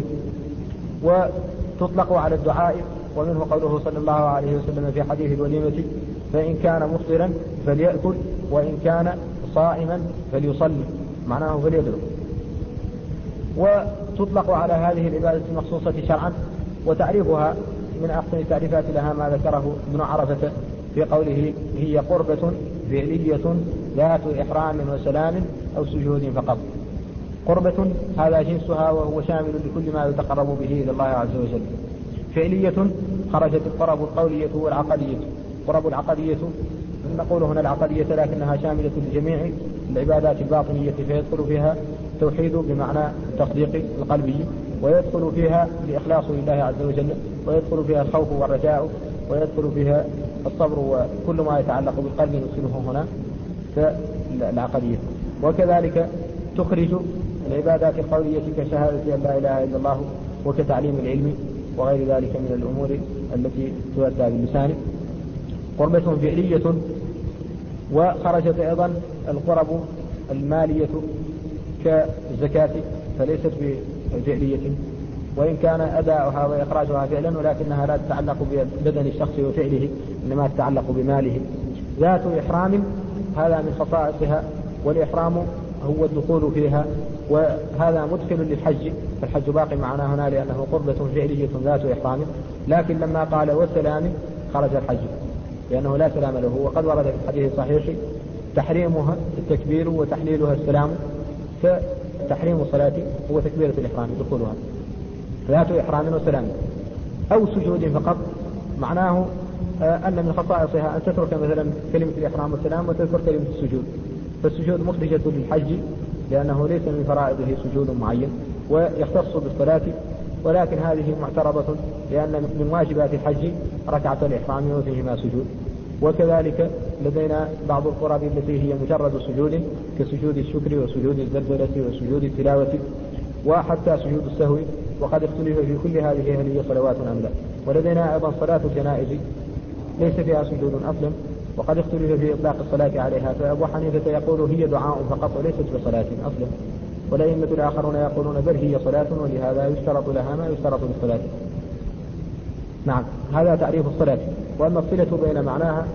وتطلق على الدعاء، ومنه قوله صلى الله عليه وسلم في حديث الوليمة فإن كان مفطرا فليأكل وإن كان صائما فليصلي، معناه فليدعو. وتطلق على هذه العبادة المخصوصة شرعا، وتعريفها من أحسن التعريفات لها ما ذكره ابن عرفة في قوله هي قربة فعلية ذات إحرام وسلام أو سجود فقط. قربة هذا جنسها وهو شامل لكل ما يتقرب به إلى الله عز وجل. فعلية خرجت القرب القولية والعقدية. قرب العقدية نقول هنا العقدية لكنها شاملة لجميع العبادات الباطنية، فيدخل فيها التوحيد بمعنى التصديق القلبي، ويدخل فيها الإخلاص لله عز وجل، ويدخل فيها الخوف والرجاء، ويدخل فيها الصبر، وكل ما يتعلق بالقلب ندخله هنا كالعقدية. وكذلك تخرج العبادات القولية كشهادة أن لا إله إلا الله وكتعليم العلم وغير ذلك من الأمور التي تؤدى باللسان. قربة فعلية. وخرجت أيضا القرب المالية كالزكاة، فليست بفعلية وإن كان أداؤها وإخراجها فعلا، ولكنها لا تتعلق ببدن الشخص وفعله، إنما تتعلق بماله. ذات إحرام هذا من خصائصها، والإحرام هو الدخول فيها، وهذا مدخل للحج، فالحج باقي معنا هنا لأنه قربة فعلية ذات إحرام. لكن لما قال والسلام خرج الحج لأنه لا سلام له. وقد ورد في الحديث الصحيح تحريمها التكبير وتحليلها السلام، فتحريم الصلاة هو تكبيرة الإحرام دخولها ذات إحرام وسلام أو سجود فقط. معناه أن من خصائصها أن تترك مثلا كلمة الإحرام والسلام وتذكر كلمة السجود، فالسجود مخرجة للحج لأنه ليس من فرائضه سجود معين ويختص بالصلاة، ولكن هذه معترضة لأن من واجبات الحج ركعة الإحرام وفيهما سجود. وكذلك لدينا بعض القرب التي هي مجرد سجود كسجود الشكر وسجود الزلزلة وسجود التلاوة وحتى سجود السهو، وقد اختلف في كل هذه هل هي صلوات أم لا. ولدينا أيضا صلاة الجنائز ليس فيها سجود أصلا، وقد اختلف في إطلاق الصلاة عليها، فأبو حنيفة يقول هي دعاء فقط وليست بصلاة أصلا، والأئمة الآخرون يقولون بل هي صلاة، ولهذا يشترط لها ما يشترط للصلاة. نعم، هذا تعريف الصلاة. وأما الصلة بين معناها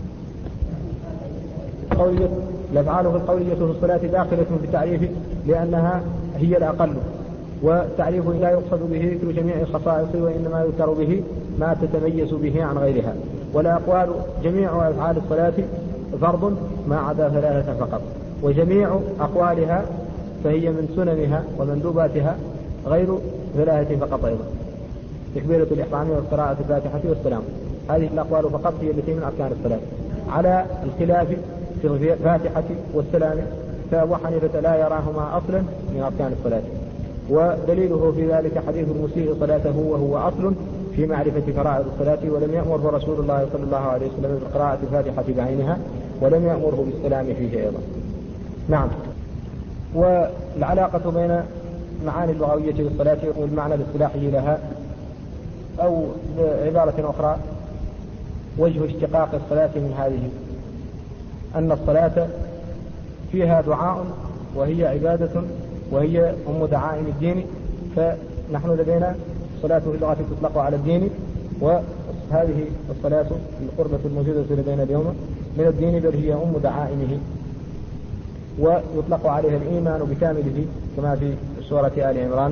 القولية، الأفعال في القولية في الصلاة داخلة في التعريف لأنها هي الأقل، والتعريف لا يقصد به ذكر جميع الخصائص، وإنما يذكر به ما تتميز به عن غيرها. والأقوال جميع أفعال الصلاة فرض ما عدا ثلاثة فقط، وجميع أقوالها فهي من سننها ومندوباتها غير ثلاثة فقط أيضا، تكبيرة الإحرام والقراءة الفاتحة والسلام. هذه الأقوال فقط هي التي من أركان الصلاة، على الخلاف في الفاتحة والسلام، فأبو حنيفة لا يراهما أصلا من أركان الصلاة، ودليله في ذلك حديث المسيء صلاته وهو أصل في معرفة فرائض الصلاة، ولم يأمره رسول الله صلى الله عليه وسلم بقراءة الفاتحة بعينها، ولم يأمره بالسلام فيه أيضا. نعم. والعلاقة بين معاني اللغوية للصلاة والمعنى الاصطلاحي لها، أو بعبارة أخرى وجه اشتقاق الصلاة من هذه، أن الصلاة فيها دعاء وهي عبادة وهي أم دعائم الدين، فنحن لدينا الصلاة في اللغة تطلق على الدين، وهذه الصلاة القربة الموجودة لدينا اليوم من الدين، بل هي أم دعائمه، ويطلق عليها الإيمان بكامله كما في سورة آل عمران،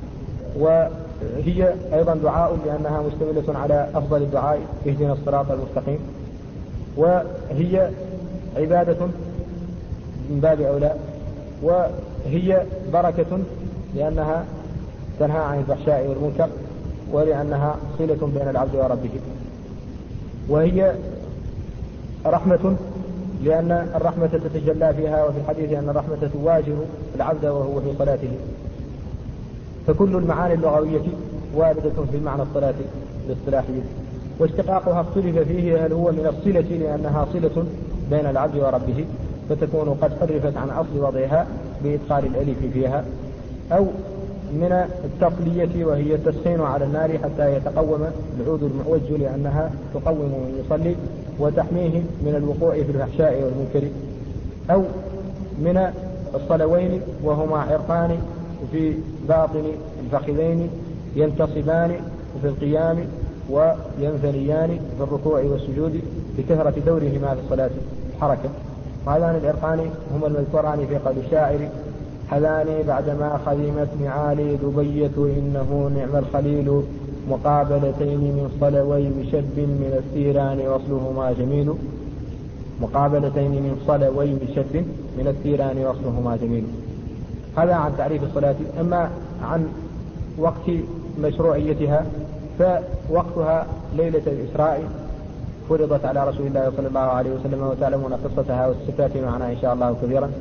وهي أيضا دعاء لأنها مشتملة على أفضل الدعاء اهدنا الصراط المستقيم، وهي عبادة من باب أولى، وهي بركة لأنها تنهى عن الفحشاء والمنكر، ولأنها صلة بين العبد وربه، وهي رحمة لأن الرحمة تتجلى فيها، وفي الحديث أن الرحمة تواجه العبد وهو في صلاته. فكل المعاني اللغوية واردة في معنى الصلاة الاصطلاحي، واشتقاقها اختلف فيه هل هو من الصلة لأنها صلة بين العبد وربه، فتكون قد حرفت عن أصل وضعها بإدخال الألف فيها، أو من التصلية وهي التسخين على النار حتى يتقوم العود المعوج لأنها تقوم من يصلي وتحميه من الوقوع في الفحشاء والمنكر، أو من الصلوين وهما عرقان في باطن الفخذين ينتصبان في القيام وينثنيان في الركوع والسجود بكثرة دورهما في الصلاة الحركة. وهذان العرقان هما المذكوران في قول الشاعر حذاني بعدما خدمت نعالي دبية إنه نعم الخليل مقابلتين من صلوي بشب من الثيران وصلهما جميل. مقابلتين من صلوي بشب من الثيران وصلهما جميل. هذا عن تعريف الصلاة. أما عن وقت مشروعيتها فوقتها ليلة الإسراء فرضت على رسول الله صلى الله عليه وسلم، وتعلمون قصتها والستات معنا إن شاء الله كثيرا.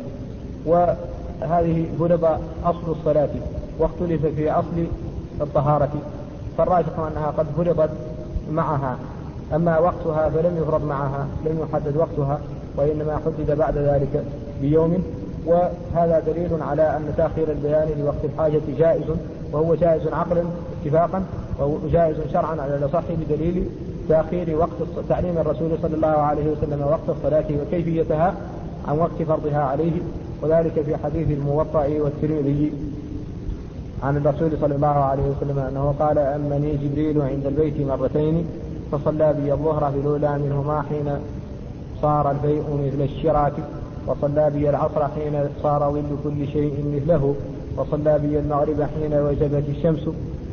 وهذه فرض أصل الصلاة واختلف في أصل الطهارة، فالراجح أنها قد فرضت معها، أما وقتها فلم يفرض معها، لم يحدد وقتها، وإنما حدد بعد ذلك بيوم. وهذا دليل على أن تأخير البيان لوقت الحاجة جائز، وهو جائز عقلا اتفاقا، وجائز شرعا على الأصح بدليل تأخير وقت تعليم الرسول صلى الله عليه وسلم وقت الصلاة وكيفيتها عن وقت فرضها عليه، وذلك في حديث الموطأ والترمذي عن الرسول صلى الله عليه وسلم أنه قال أمني جبريل عند البيت مرتين فصلى بي الظهر في الأولى منهما حين صار الفيء مثل الشراك، وصلى بي العصر حين صار ظل كل شيء مثله، وصلى بي المغرب حين وجبت الشمس،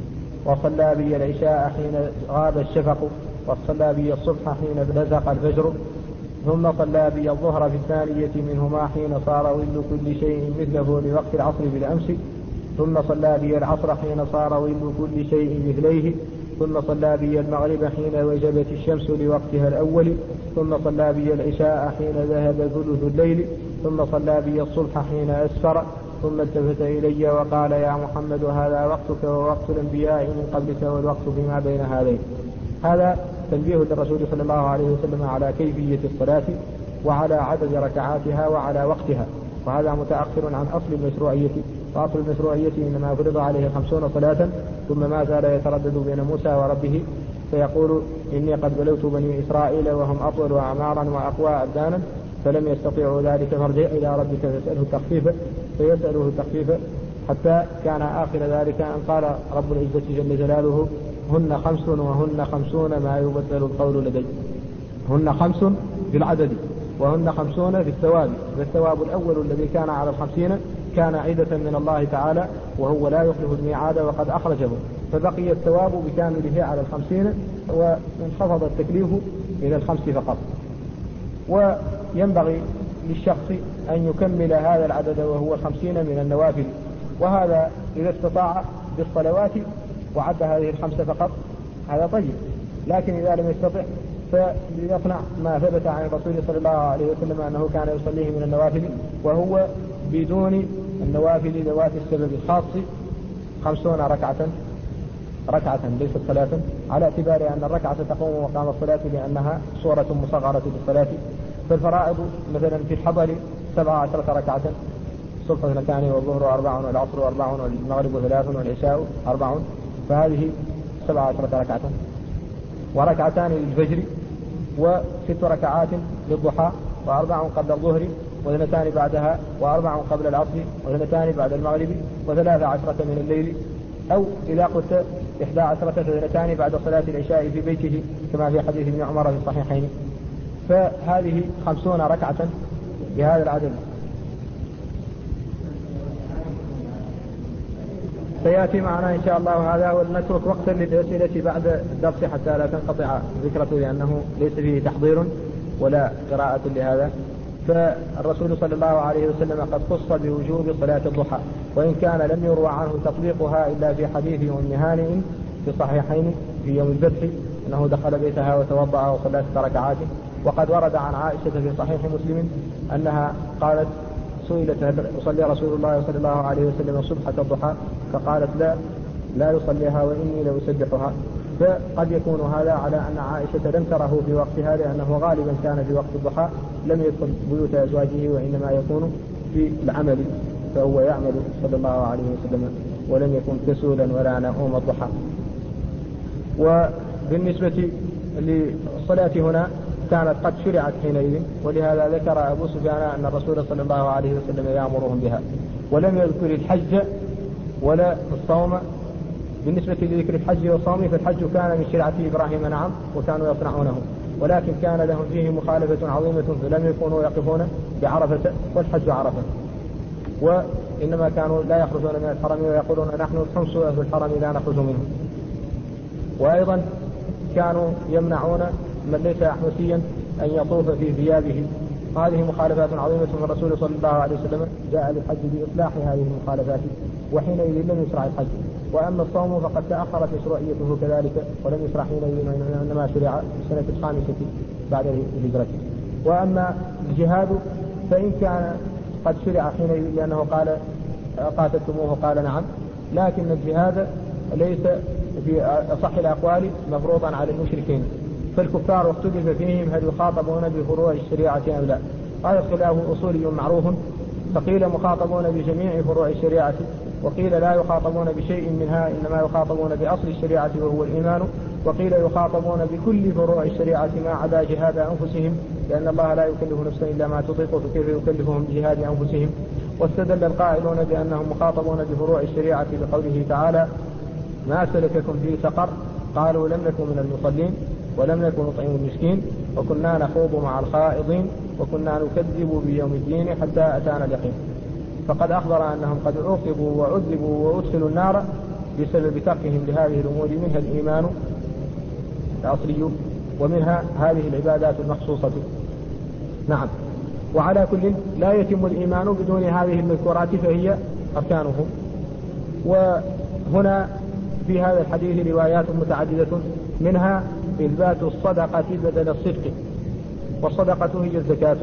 وصلى بي العشاء حين غاب الشفق، وصلى بي الصبح حين بزق الفجر، ثم صلى بي الظهر في الثانية منهما حين صار ظل كل شيء مثله لوقت العصر بالأمس، ثم صلى بي العصر حين صار ظل كل شيء مثليه، ثم صلى بي المغرب حين وجبت الشمس لوقتها الأول، ثم صلى بي العشاء حين ذهب ثلث الليل، ثم صلى بي الصبح حين أسفر، ثم التفت إلي وقال يا محمد هذا وقتك ووقت الأنبياء من قبلك والوقت فيما بين هذين. هذا تنبيه للرسول صلى الله عليه وسلم على كيفية الصلاة وعلى عدد ركعاتها وعلى وقتها، وهذا متأخر عن أصل المشروعية. وأصل المشروعية إنما فرض عليه خمسون صلاة، ثم ما زال يتردد بين موسى وربه فيقول إني قد بلوت بني إسرائيل وهم أطول أعمارا وأقوى أبدانا فلم يستطيعوا ذلك، فارجع إلى ربك فاسأله التخفيف، فيسأله التخفيف، حتى كان آخر ذلك أن قال رب العزة جل جلاله هن خمس وهن خمسون ما يبدل القول لدي. هن خمس في العدد وهن خمسون في الثواب، فالثواب الأول الذي كان على الخمسين كان عيدة من الله تعالى وهو لا يخلف الميعاد وقد أخرجه، فبقي الثواب بكامله على الخمسين وانخفض التكليف إلى الخمس فقط. وينبغي للشخص أن يكمل هذا العدد وهو خمسين من النوافل، وهذا إذا استطاع بالصلوات وعد هذه الخمسة فقط هذا طيب، لكن إذا لم يستطع فليصنع ما ثبت عن الرسول صلى الله عليه وسلم أنه كان يصليه من النوافل، وهو بدون النوافل ذوات السبب الخاص خمسون ركعة ركعة ليست صلاة، على اعتبار أن الركعة تقوم مقام الصلاة لأنها صورة مصغرة للصلاة. فالفرائض مثلا في الحضر سبعة عشرة ركعة، الصبح اثنتان والظهر أربع والعصر أربع والمغرب ثلاث والعشاء أربع، فهذه سبعة عشرة ركعة. وركعتان للفجر، وست ركعات للضحى، وأربع قبل الظهر واثنتان بعدها، وأربع قبل العصر واثنتان بعد المغرب، وثلاث عشرة من الليل، أو إذا قلت إحدى عشرة واثنتان بعد صلاة العشاء في بيته كما في حديث ابن عمر في الصحيحين. فهذه خمسون ركعة بهذا العدد. سيأتي معنا إن شاء الله هذا، ولنترك وقتا للأسئلة بعد الدرس حتى لا تنقطع ذكرته، لأنه ليس فيه تحضير ولا قراءة لهذا. فالرسول صلى الله عليه وسلم قد خص بوجوب صلاة الضحى، وإن كان لم يروى عنه تطبيقها إلا في حديث أم هانئ في الصحيحين في يوم الفتح أنه دخل بيتها وتوضأ وصلى ست ركعات. وقد ورد عن عائشة في صحيح مسلم أنها قالت سئلت هل يصلي رسول الله صلى الله عليه وسلم صبحة الضحى، فقالت لا لا يصليها وإني لأسبحها. فقد يكون هذا على أن عائشة لم تره في وقتها، لأنه غالبا كان في وقت الضحى لم يدخل بيوت أزواجه، وإنما يكون في العمل، فهو يعمل صلى الله عليه وسلم ولم يكن كسولا ولا نؤوم الضحى. وبالنسبة للصلاة هنا كانت قد شرعت حينئذ، ولهذا ذكر أبو سفيان أن الرسول صلى الله عليه وسلم يأمرهم بها، ولم يذكر الحج ولا الصوم. بالنسبة لذكر الحج والصوم فالحج كان من شرعة إبراهيم نعم، وكانوا يصنعونه، ولكن كان لهم فيه مخالفة عظيمة، فلم يكونوا يقفون بعرفة والحج عرفة، وإنما كانوا لا يخرجون من الحرم ويقولون نحن الحمص في الحرم لا نخرج منه. وأيضا كانوا يمنعون من ليس أحمسيا أن يطوف في ثيابه، هذه مخالفات عظيمة. فالرسول صلى الله عليه وسلم جاء للحج بإصلاح هذه المخالفات، وحينئذ لم يشرع الحج. وأما الصوم فقد تأخرت مشروعيته كذلك ولم يشرع حينئذ، وإنما شرع في السنة الخامسة بعد الهجرة. وأما الجهاد فإن كان قد شرع حينئذ لأنه قال قاتلتموه قال نعم، لكن الجهاد ليس في أصح الأقوال مفروضا على المشركين، فالكفار اختلف فيهم هل يخاطبون بفروع الشريعة أم لا. هذا الخلاف أصولي معروف، فقيل مخاطبون بجميع فروع الشريعة، وقيل لا يخاطبون بشيء منها إنما يخاطبون بأصل الشريعة وهو الإيمان، وقيل يخاطبون بكل فروع الشريعة ما عدا جهاد أنفسهم، لأن الله لا يكلف نفسا إلا ما تطيق، فكيف يكلفهم بجهاد أنفسهم. واستدل القائلون بأنهم مخاطبون بفروع الشريعة بقوله تعالى ما سلككم في سقر، قالوا لم نكن من المصلين ولم نكن نطعم المسكين وكنا نخوض مع الخائضين وكنا نكذب بيوم الدين حتى أتانا اليقين. فقد أخبر أنهم قد عوقبوا وعذبوا وأدخلوا النار بسبب تركهم لهذه الأمور، منها الإيمان الأصلي ومنها هذه العبادات المخصوصة. نعم. وعلى كل لا يتم الإيمان بدون هذه المذكورات فهي أركانه. وهنا في هذا الحديث روايات متعددة، منها إثبات الصدقة بدل الصدق، والصدقة هي الزكاة،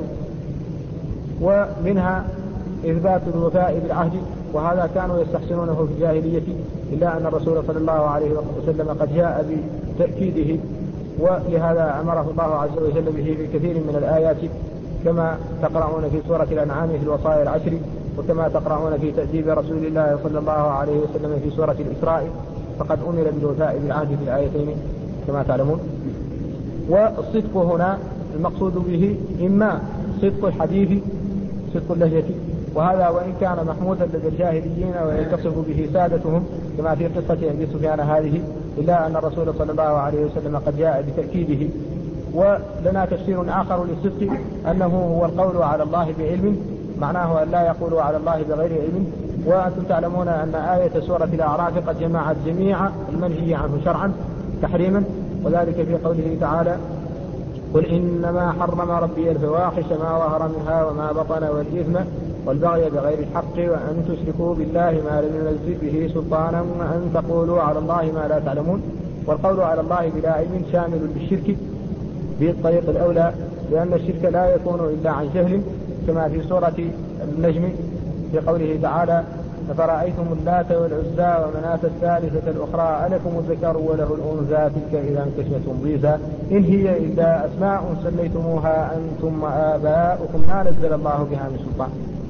ومنها إثبات الوفاء بالعهد، وهذا كانوا يستحسنونه في الجاهلية، إلا أن الرسول صلى الله عليه وسلم قد جاء بتأكيده، ولهذا أمره الله عز وجل به في كثير من الآيات، كما تقرؤون في سورة الأنعام في الوصايا العشر، وكما تقرؤون في تأديب رسول الله صلى الله عليه وسلم في سورة الإسراء، فقد أمر بالوفاء بالعهد في الآيتين كما تعلمون. والصدق هنا المقصود به إما صدق الحديث صدق اللهجة، وهذا وإن كان محمودا لدى الجاهليين ويتصف به سادتهم كما في قصة أبي سفيان هذه، إلا أن الرسول صلى الله عليه وسلم قد جاء بتأكيده. ولنا تفسير آخر للصدق أنه هو القول على الله بعلم، معناه أن لا يقولوا على الله بغير علم. وأنتم تعلمون أن آية سورة الأعراف قد جمعت جميع المنهي عنه شرعا تحريما، وذلك في قوله تعالى قل إنما حرم ربي الفواحش ما ظهر منها وما بطن والإثم والبغي بغير الحق وأن تشركوا بالله ما لم ينزل به سلطانا وأن تقولوا على الله ما لا تعلمون. والقول على الله بلا علم شامل للشرك بالطريق الأولى، لأن الشرك لا يكون إلا عن جهل، كما في سورة النجم في قوله تعالى: أفرأيتم اللات والعزى ومناة الثالثة الأخرى ألكم الذكر وله الأنثى تلك إذا انقسمة ضيزى إن هي إلا أسماء سميتموها أنتم وآباؤكم ما نزل الله بها من سلطان.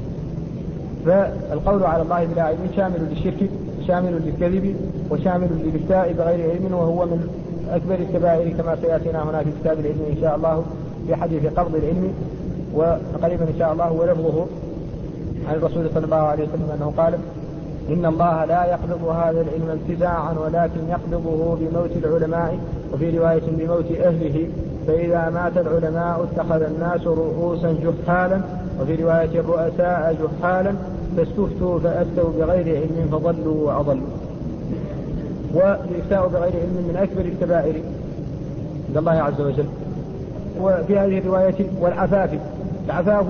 فالقول على الله بلا علم شامل للشرك، شامل للكذب، وشامل للإفتاء بغير علم، وهو من أكبر الكبائر كما سيأتينا هنا في كتاب العلم إن شاء الله في حديث قبض العلم، وقريبا إن شاء الله ولفظه عن الرسول صلى الله عليه وسلم أنه قال: إن الله لا يقبض هذا العلم انتزاعا ولكن يقبضه بموت العلماء، وفي رواية بموت أهله، فإذا مات العلماء اتخذ الناس رؤوسا جحالا، وفي رواية الرؤساء جحالا، فاستفتوا فأفتوا بغير علم فضلوا وأضلوا. والإفتاء بغير علم من أكبر الكبائر عند الله عز وجل. وفي هذه الرواية والعفاف، العفاف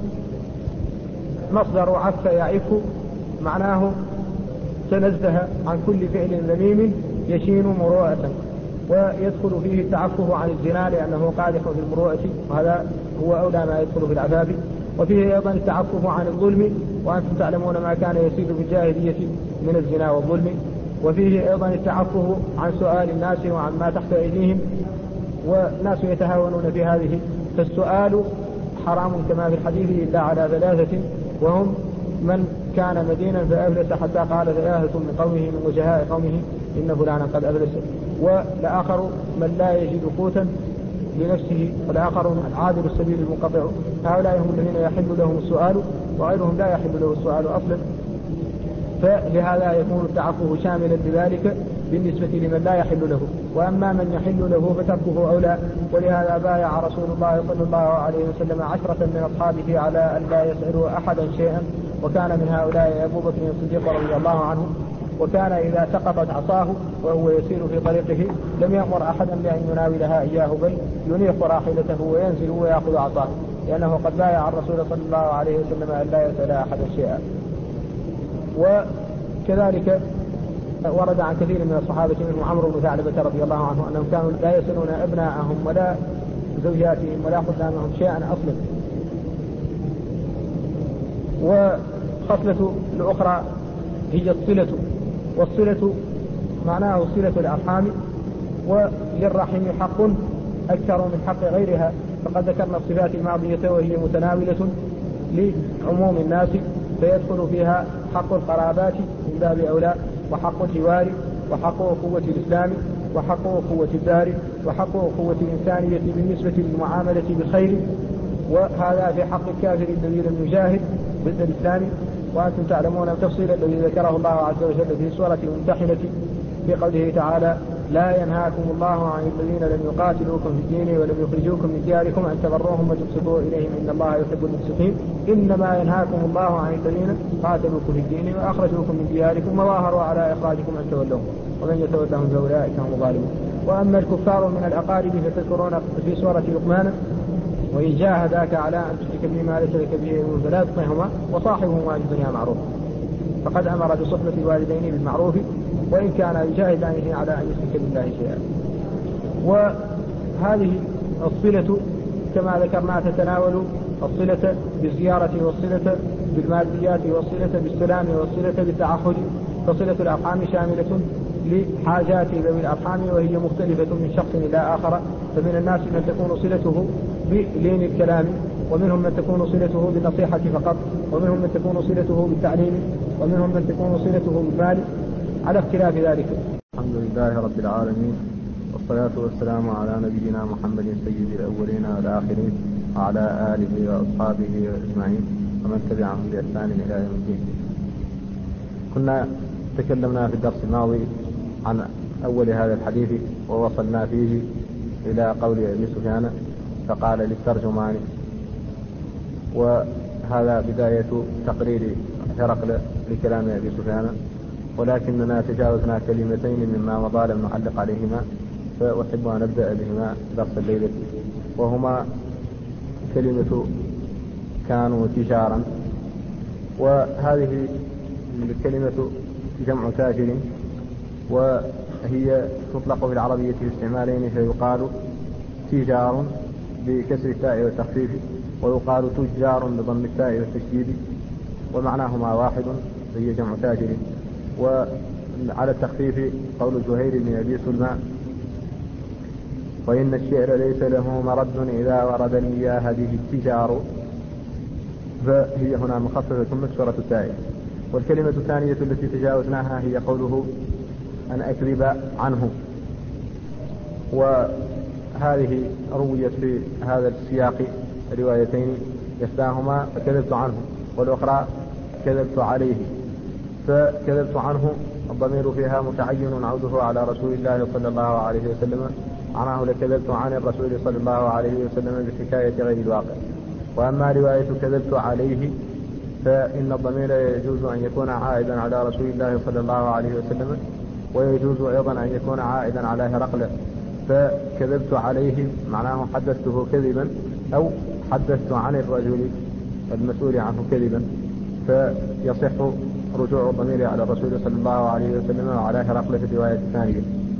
مصدر عف يعف، معناه تنزه عن كل فعل ذميم يشين مروءة، ويدخل فيه التعفف عن الزنا لأنه قادح في المروءة، وهذا هو أولى ما يدخل في العفاف. وفيه أيضا التعفف عن الظلم، وأنتم تعلمون ما كان يسيد في الجاهلية من الزنا والظلم. وفيه أيضا التعفف عن سؤال الناس وعن ما تحت أيديهم، والناس يتهاونون في هذه، فالسؤال حرام كما في الحديث إلا على ثلاثة، وهم من كان مدينا فأفلس حتى قال ثلاثة من قومه من وجهاء قومه إن فلانا قد أفلس، والآخر من لا يجد قوتا لنفسه، والآخر عابر السبيل المنقطع. هؤلاء هم الذين يحل لهم السؤال، وغيرهم لا يحل له السؤال أصلا. فلهذا يكون التعفف شاملا لذلك بالنسبة لمن لا يحل له، وأما من يحل له فتركه أولى. ولهذا بايع رسول الله صلى الله عليه وسلم عشرة من أصحابه على أن لا يسألوا أحدا شيئا، وكان من هؤلاء أبو بكر الصديق رضي الله عنه. وكان إذا سقطت عصاه وهو يسير في طريقه لم يأمر أحدا بأن يناولها إياه، بل ينيخ راحلته وينزل ويأخذ عصاه، لأنه قد بايع الرسول صلى الله عليه وسلم أن لا يسأل أحدا شيئا. وكذلك ورد عن كثير من الصحابة منهم عمرو بن ثعلبة رضي الله عنه أنهم كانوا لا يسألون أبناءهم ولا زوجاتهم ولا خدامهم شيئا أصلا. وخصلة الأخرى هي الصلة، والصلة معناه صلة الأرحام، وللرحم حق أكثر من حق غيرها، فقد ذكرنا الصفات الماضية وهي متناولة لعموم الناس، فيدخل فيها حق القرابات من باب أولى، وحق الجوار، وحق أخوة الإسلام، وحق أخوة الدار، وحق أخوة الإنسانية بالنسبة للمعاملة بالخير، وهذا في حق الكافر الذي لم يجاهد ضد الإسلام. وأنتم تعلمون التفصيل الذي ذكره الله عز وجل في سورة الممتحنة في قوله تعالى: لا ينهاكم الله عن الذين لم يقاتلوكم في الدين ولم يخرجوكم من دياركم أن تبروهم وتقسطوا إليهم إن الله يحب المقسطين إنما ينهاكم الله عن الذين قاتلوكم في الدين وأخرجوكم من دياركم وظاهروا على إخراجكم أن تولوهم ومن يتولهم فأولئك هم الظالمون. وأما الكفار من الأقارب فتذكرون في سورة لقمان: وإن جاهداك على أن تشرك بي ما ليس لك به علم فلا تطعهما وصاحبهما في الدنيا معروف. فقد أمر بصحبة الوالدين بالمعروف وإن كان يجاهدانه على أن يشرك بالله شيئا. وهذه الصلة كما ذكرنا تتناول الصلة بالزيارة والصلة بالماديات والصلة بالسلام والصلة بالتعهد. فصلة الأرحام شاملة لحاجات ذوي الأرحام وهي مختلفة من شخص إلى آخر، فمن الناس من تكون صلته بلين الكلام، ومنهم من تكون صلته بالنصيحة فقط، ومنهم من تكون صلته بالتعليم، ومنهم من تكون صلته بالمال، على اختلاف ذلك.
الحمد لله رب العالمين، والصلاة والسلام على نبينا محمد سيد الأولين والآخرين وعلى آله وأصحابه أجمعين ومن تبعهم بإحسان إلى يوم الدين. كنا تكلمنا في الدرس الماضي عن أول هذا الحديث ووصلنا فيه إلى قول أبي سفيان فقال للترجمان، وهذا بداية تقرير هرقل لكلام أبي سفيان، ولكننا تجاوزنا كلمتين مما مضى لم نعلق عليهما، فأحب أن أبدأ بهما درس الليلة، وهما كلمة كانوا تجارا. وهذه الكلمة جمع تاجر، وهي تطلق في العربية باستعمالين، فيقال تجار بكسر التاء والتخفيف، ويقال تجار بضم التاء والتشديد، ومعناهما واحد، هي جمع تاجر. وعلى التخفيف قول زهير بن أبي سلمى: وإن الشعر ليس له مرد إذا ورد لي هذه التجار، فهي هنا مخففة مكسورة التاء. والكلمة الثانية التي تجاوزناها هي قوله أن أكذب عنه، وهذه رويت في هذا السياق روايتين، إحداهما كذبت عنه والأخرى كذبت عليه. فكذبت عنه الضمير فيها متعين عوده على رسول الله صلى الله عليه وسلم، معناه لكذبت عن الرسول صلى الله عليه وسلم بحكاية غير الواقع. وأما رواية كذبت عليه فإن الضمير يجوز أن يكون عائدا على رسول الله صلى الله عليه وسلم، ويجوز أيضا أن يكون عائدا على هرقل. فكذبت عليه معناه حدثته كذبا، أو حدثت عن الرجل المسؤول عنه كذبا، فيصح رجوع الضمير على الرسول صلى الله عليه وسلم وعلى هرقل في الرواية الثانية.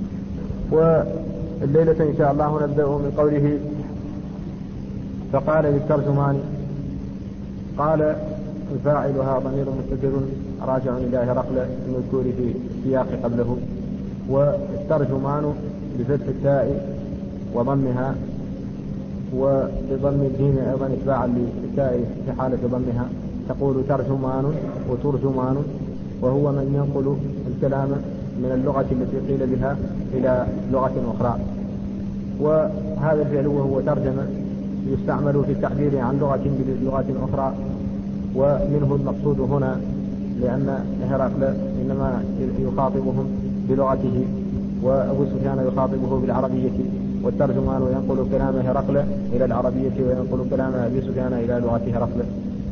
والليلة إن شاء الله نبدأ من قوله: فقال للترجمان. قال فاعلها ضمير مستتر راجع إلى هرقل المذكور في السياق قبله. والترجمان بفتح التاء وضمها، وبضم الجيم أيضا إتباعا للتاء في حالة ضمها، تقول ترجمان وترجمان، وهو من ينقل الكلام من اللغة التي قيل بها إلى لغة أخرى. وهذا الفعل وهو ترجمة يستعمل في التعبير عن لغة بلغة أخرى، ومنه المقصود هنا، لأن هرقل إنما يخاطبهم بلغته، وأبو سفيان يخاطبه بالعربية، والترجمان ينقل كلام هرقل إلى العربية وينقل كلام أبي سفيان إلى لغة هرقل.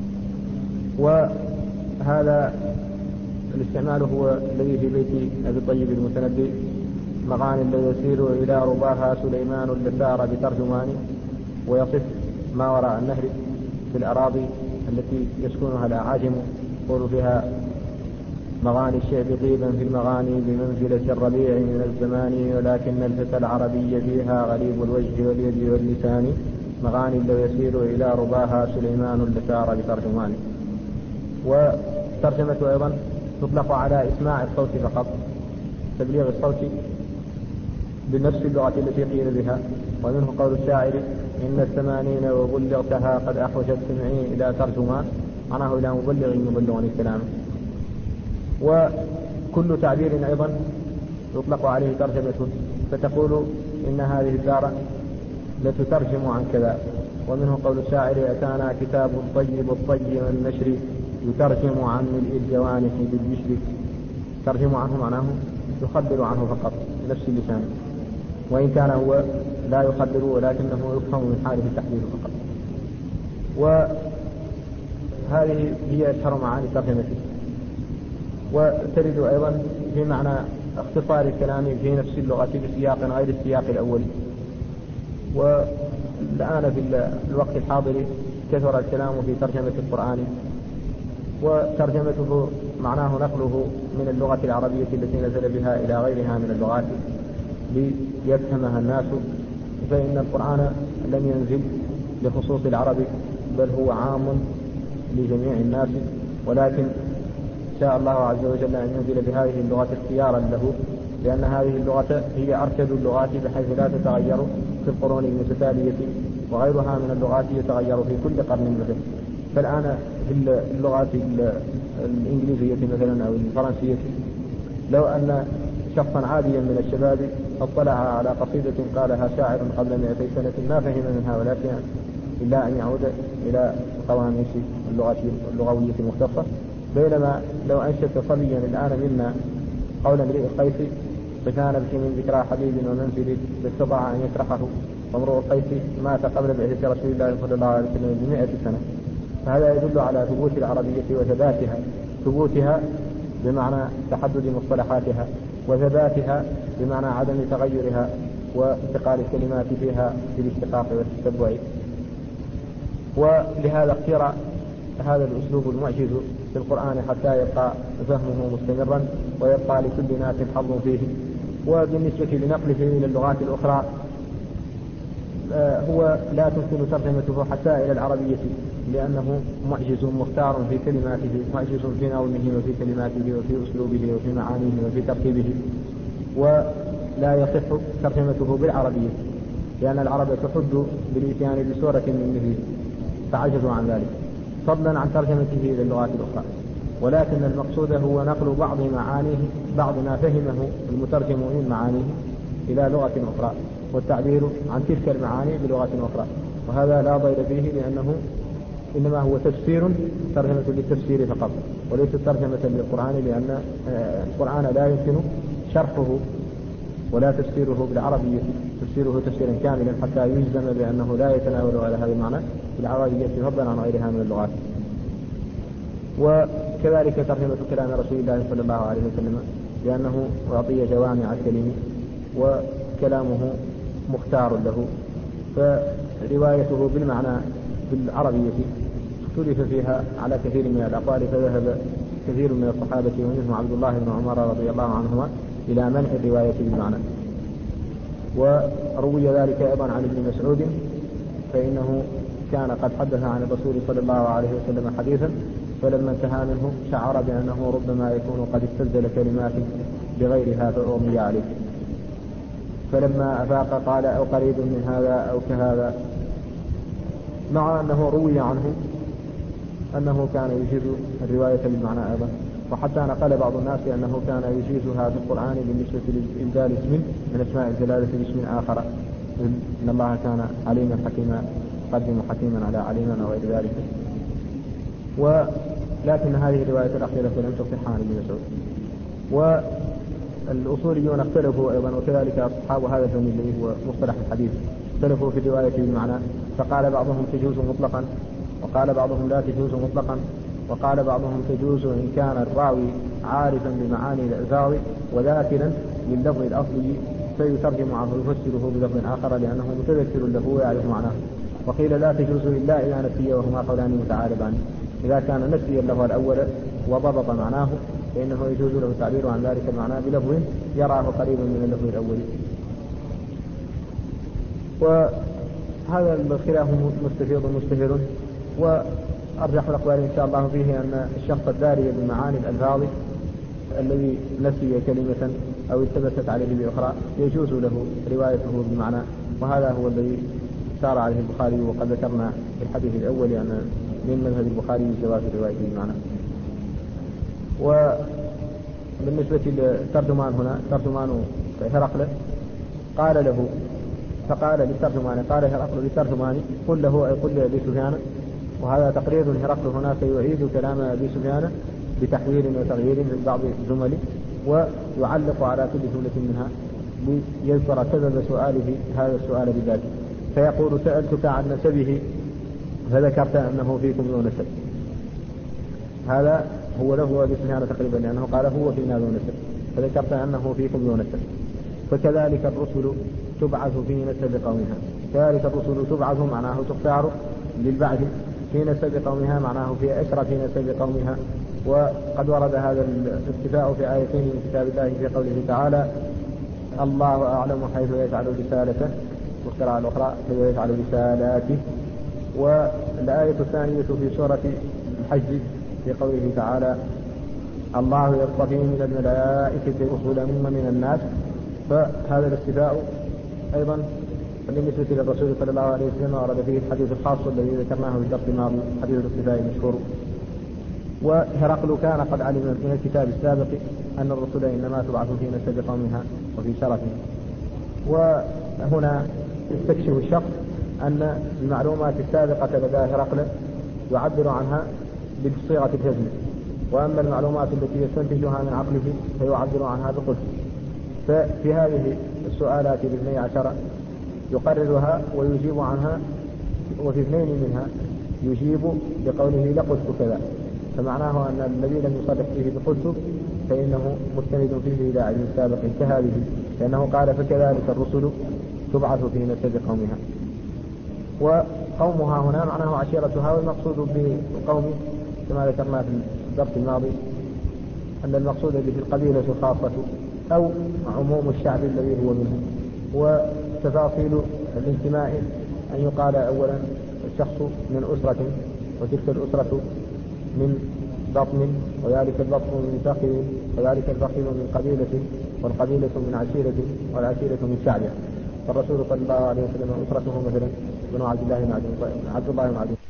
وهذا الاستعمال هو الذي في بيت أبي الطيب المتنبي: مغاني يسير إلى رباها سليمان لسار بترجمان. ويصف ما وراء النهر في الأراضي التي يسكنها الأعاجم، يقول فيها: مغاني الشعب طيبا في المغاني بمنزلة الربيع من الزمان، ولكن الفتى العربي فيها غريب الوجه واليد واللسان، مغاني لو يسير إلى رباها سليمان لسار بترجمان. والترجمة أيضا تطلق على إسماع الصوت فقط، تبليغ الصوت بنفس اللغة التي قيل بها. ومنه قول الشاعر: إن الثمانين وبلغتها قد أحوجت سمعي إلى ترجمان، معناه إلى مبلغ يبلغني الكلام. وكل تعبير أيضا يطلق عليه ترجمة، فتقول إن هذه الدار لتترجم عن كذا. ومنه قول الشاعر: أتانا كتاب طيب الطي والنشر يترجم عن ملء الجوانح بالبشر. ترجم عنه معناه يخبر عنه فقط بنفس اللسان، وإن كان هو لا يخبر ولكنه يفهم من حاله التحديد فقط. وهذه هي أشهر معاني الترجمة. وترد أيضا في معنى اختصار الكلام في نفس اللغة بسياق غير السياق الأول. والآن في الوقت الحاضر كثر الكلام في ترجمة القرآن، وترجمته معناه نقله من اللغة العربية التي نزل بها إلى غيرها من اللغات ليفهمها الناس. فإن القرآن لم ينزل لخصوص العرب، بل هو عام لجميع الناس، ولكن شاء الله عز وجل أن ينزل بهذه اللغة اختيارا له، لأن هذه اللغة هي أرشد اللغات بحيث لا تتغير في القرون المتتالية، وغيرها من اللغات يتغير في كل قرن مثل. فالآن في اللغات الإنجليزية مثلا أو الفرنسية، لو أن شخصا عاديا من الشباب اطلع على قصيدة قالها شاعر قبل مئتي سنة ما فهم منها ولا شيء إلا أن يعود إلى قواميس اللغوية المختصة. بينما لو أنشدت صبيا الآن منا قول امرئ القيس: فكان بك من ذكرى حبيب ومنزل استطاع أن يشرحه، وامرؤ القيس مات قبل بعثة رسول الله صلى الله عليه وسلم بمئة سنة. فهذا يدل على ثبوت العربية وثباتها، ثبوتها بمعنى تحدد مصطلحاتها، وثباتها بمعنى عدم تغيرها
وانتقال الكلمات فيها بالاشتقاق والتتبع. ولهذا اختير هذا الأسلوب المعجز في القرآن حتى يبقى فهمه مستمرا ويبقى لكل ناس حظ فيه. وبالنسبة لنقله إلى اللغات الأخرى هو لا تمكن ترجمته حتى إلى العربية، لأنه معجز مختار في كلماته، معجز في نظمه وفي كلماته وفي أسلوبه وفي معانيه وفي ترتيبه، ولا يصح ترجمته بالعربية لأن العرب تحد بالإتيان بسورة من مثله فعجزوا عن ذلك، فضلا عن ترجمته إلى اللغات الأخرى. ولكن المقصود هو نقل بعض معانيه، بعض ما فهمه المترجم من معانيه إلى لغة أخرى، والتعبير عن تلك المعاني بلغة أخرى، وهذا لا ضير فيه لأنه إنما هو تفسير، ترجمة للتفسير فقط وليس ترجمة للقرآن، لأن القرآن لا يمكن شرحه ولا تفسيره بالعربية، تفسيره تفسيرا كاملا حتى يجزم بأنه لا يتناول على هذا المعنى بالعربية فضلا عن غيرها من اللغات. وكذلك ترجمة كلام رسول الله صلى الله عليه وسلم، لأنه أعطي جوامع الكلم وكلامه مختار له، فروايته بالمعنى بالعربية اختلف فيها على كثير من الأقوال، فذهب كثير من الصحابة ومنهم عبد الله بن عمر رضي الله عنهما إلى منع الرواية بالمعنى. وروي ذلك أيضا عن ابن مسعود، فإنه كان قد حدث عن الرسول صلى الله عليه وسلم حديثا، فلما انتهى منه شعر بأنه ربما يكون قد استبدل كلمات بغيرها فأغمي عليه، فلما أفاق قال أو قريب من هذا أو كهذا، مع أنه روي عنه أنه كان يجيز الرواية بالمعنى أيضا. وحتى نقل بعض الناس أنه كان يجيزها في القرآن بالنسبة لإبدال اسم من أسماء الجلالة باسم آخر، إن الله كان عليما حكيما، قدم حكيما على عليما وغير ذلك. ولكن هذه الرواية الأخيرة لم تصح عن ابن مسعود. والأصوليون اختلفوا أيضا، وكذلك أصحاب هذا الفن الذي هو مصطلح الحديث اختلفوا في الرواية بالمعنى، فقال بعضهم تجوز مطلقا، وقال بعضهم لا تجوز مطلقا، وقال بعضهم تجوز إن كان الراوي عارفا بمعاني الألفاظ وذاكرا لللفظ الأصلي فيترجم عنه ويفسره بلفظ آخر لأنه متذكر له ويعرف معناه. وقيل لا تجوز إلا إذا نسي، وهما قولان متعارضان. إذا كان نسي اللفظ الأول وضبط معناه فإنه يجوز له التعبير عن ذلك المعنى بلفظ يراه قريبا من اللفظ الأول. وهذا الخلاف مستفيض مستفيض، وأرجح الأقوال إن شاء الله فيه أن الشخص الداري بمعاني الألفاظ الذي نسي كلمة أو التبست عليه بأخرى يجوز له روايته بالمعنى، وهذا هو الذي سار عليه البخاري. وقد ذكرنا في الحديث الأول أن من مذهب البخاري جواز الرواية بالمعنى. وبالنسبة للترجمان هنا، ترجمان هرقل قال له، فقال للترجمان، قال هرقل للترجمان قل له أي قل لأبي سفيان، وهذا تقرير هرقل هنا سيعيد كلام أبي سفيان بتحويل وتغيير في بعض الجمل، ويعلق على كل جملة منها ليذكر سبب سؤاله هذا السؤال بذاته، فيقول سألتك عن نسبه فذكرت أنه فيكم ذو نسب. هذا هو له أبي سفيان تقريبا، لأنه قال هو فينا ذو نسب، فذكرت أنه فيكم ذو نسب. فكذلك الرسل تبعث في نسب قومها، كذلك الرسل تبعث معناه تختار للبعث في نسب قومها، معناه في أشرف نسب قومها. وقد ورد هذا الاستفاء في آيتين من كتاب الله في قوله تعالى الله أعلم حيث يجعل رسالته، والقراءة الأخرى حيث يجعل رسالاته. والآية الثانية في سورة الحج في قوله تعالى الله يصطفي من الملائكة رسلا ومن الناس. فهذا الاستفاء أيضا بالنسبة للرسول صلى الله عليه وسلم ورد فيه الحديث الخاص الذي ذكرناه في الدرس الماضي، حديث الاستفاء المشهور. وهرقل كان قد علم من الكتاب السابق أن الرسل إنما تبعث في نسب قومها وفي شرفها. وهنا يستكشف الشخص أن المعلومات السابقة لدى هرقل يعبر عنها بصيغة الجزم، وأما المعلومات التي يستنتجها من عقله فيعبر عنها بقلت. ففي هذه السؤالات الاثني عشر يقررها ويجيب عنها، وفي اثنين منها يجيب بقوله لقلت كذا، فمعناه أن الذي لم يصرح فيه بقلت فإنه مستند فيه إلى علم سابق كهذه، لأنه قال فكذلك الرسل تبعث في نسب قومها. وقومها هنا معناه عشيرتها، والمقصود بالقوم كما ذكرنا في الدرس الماضي أن المقصود به القبيلة خاصة أو عموم الشعب الذي هو منه. وتفاصيل الانتماء أن يقال أولا الشخص من أسرة، وتلك الأسرة من بطن، وذلك البطن من فخذ، وذلك الفخذ من قبيلة، والقبيلة من عشيرة، والعشيرة من شعب. فالرسول صلى الله عليه وسلم أسرته مثلا بن عبد الله بن عبد الله بن عبد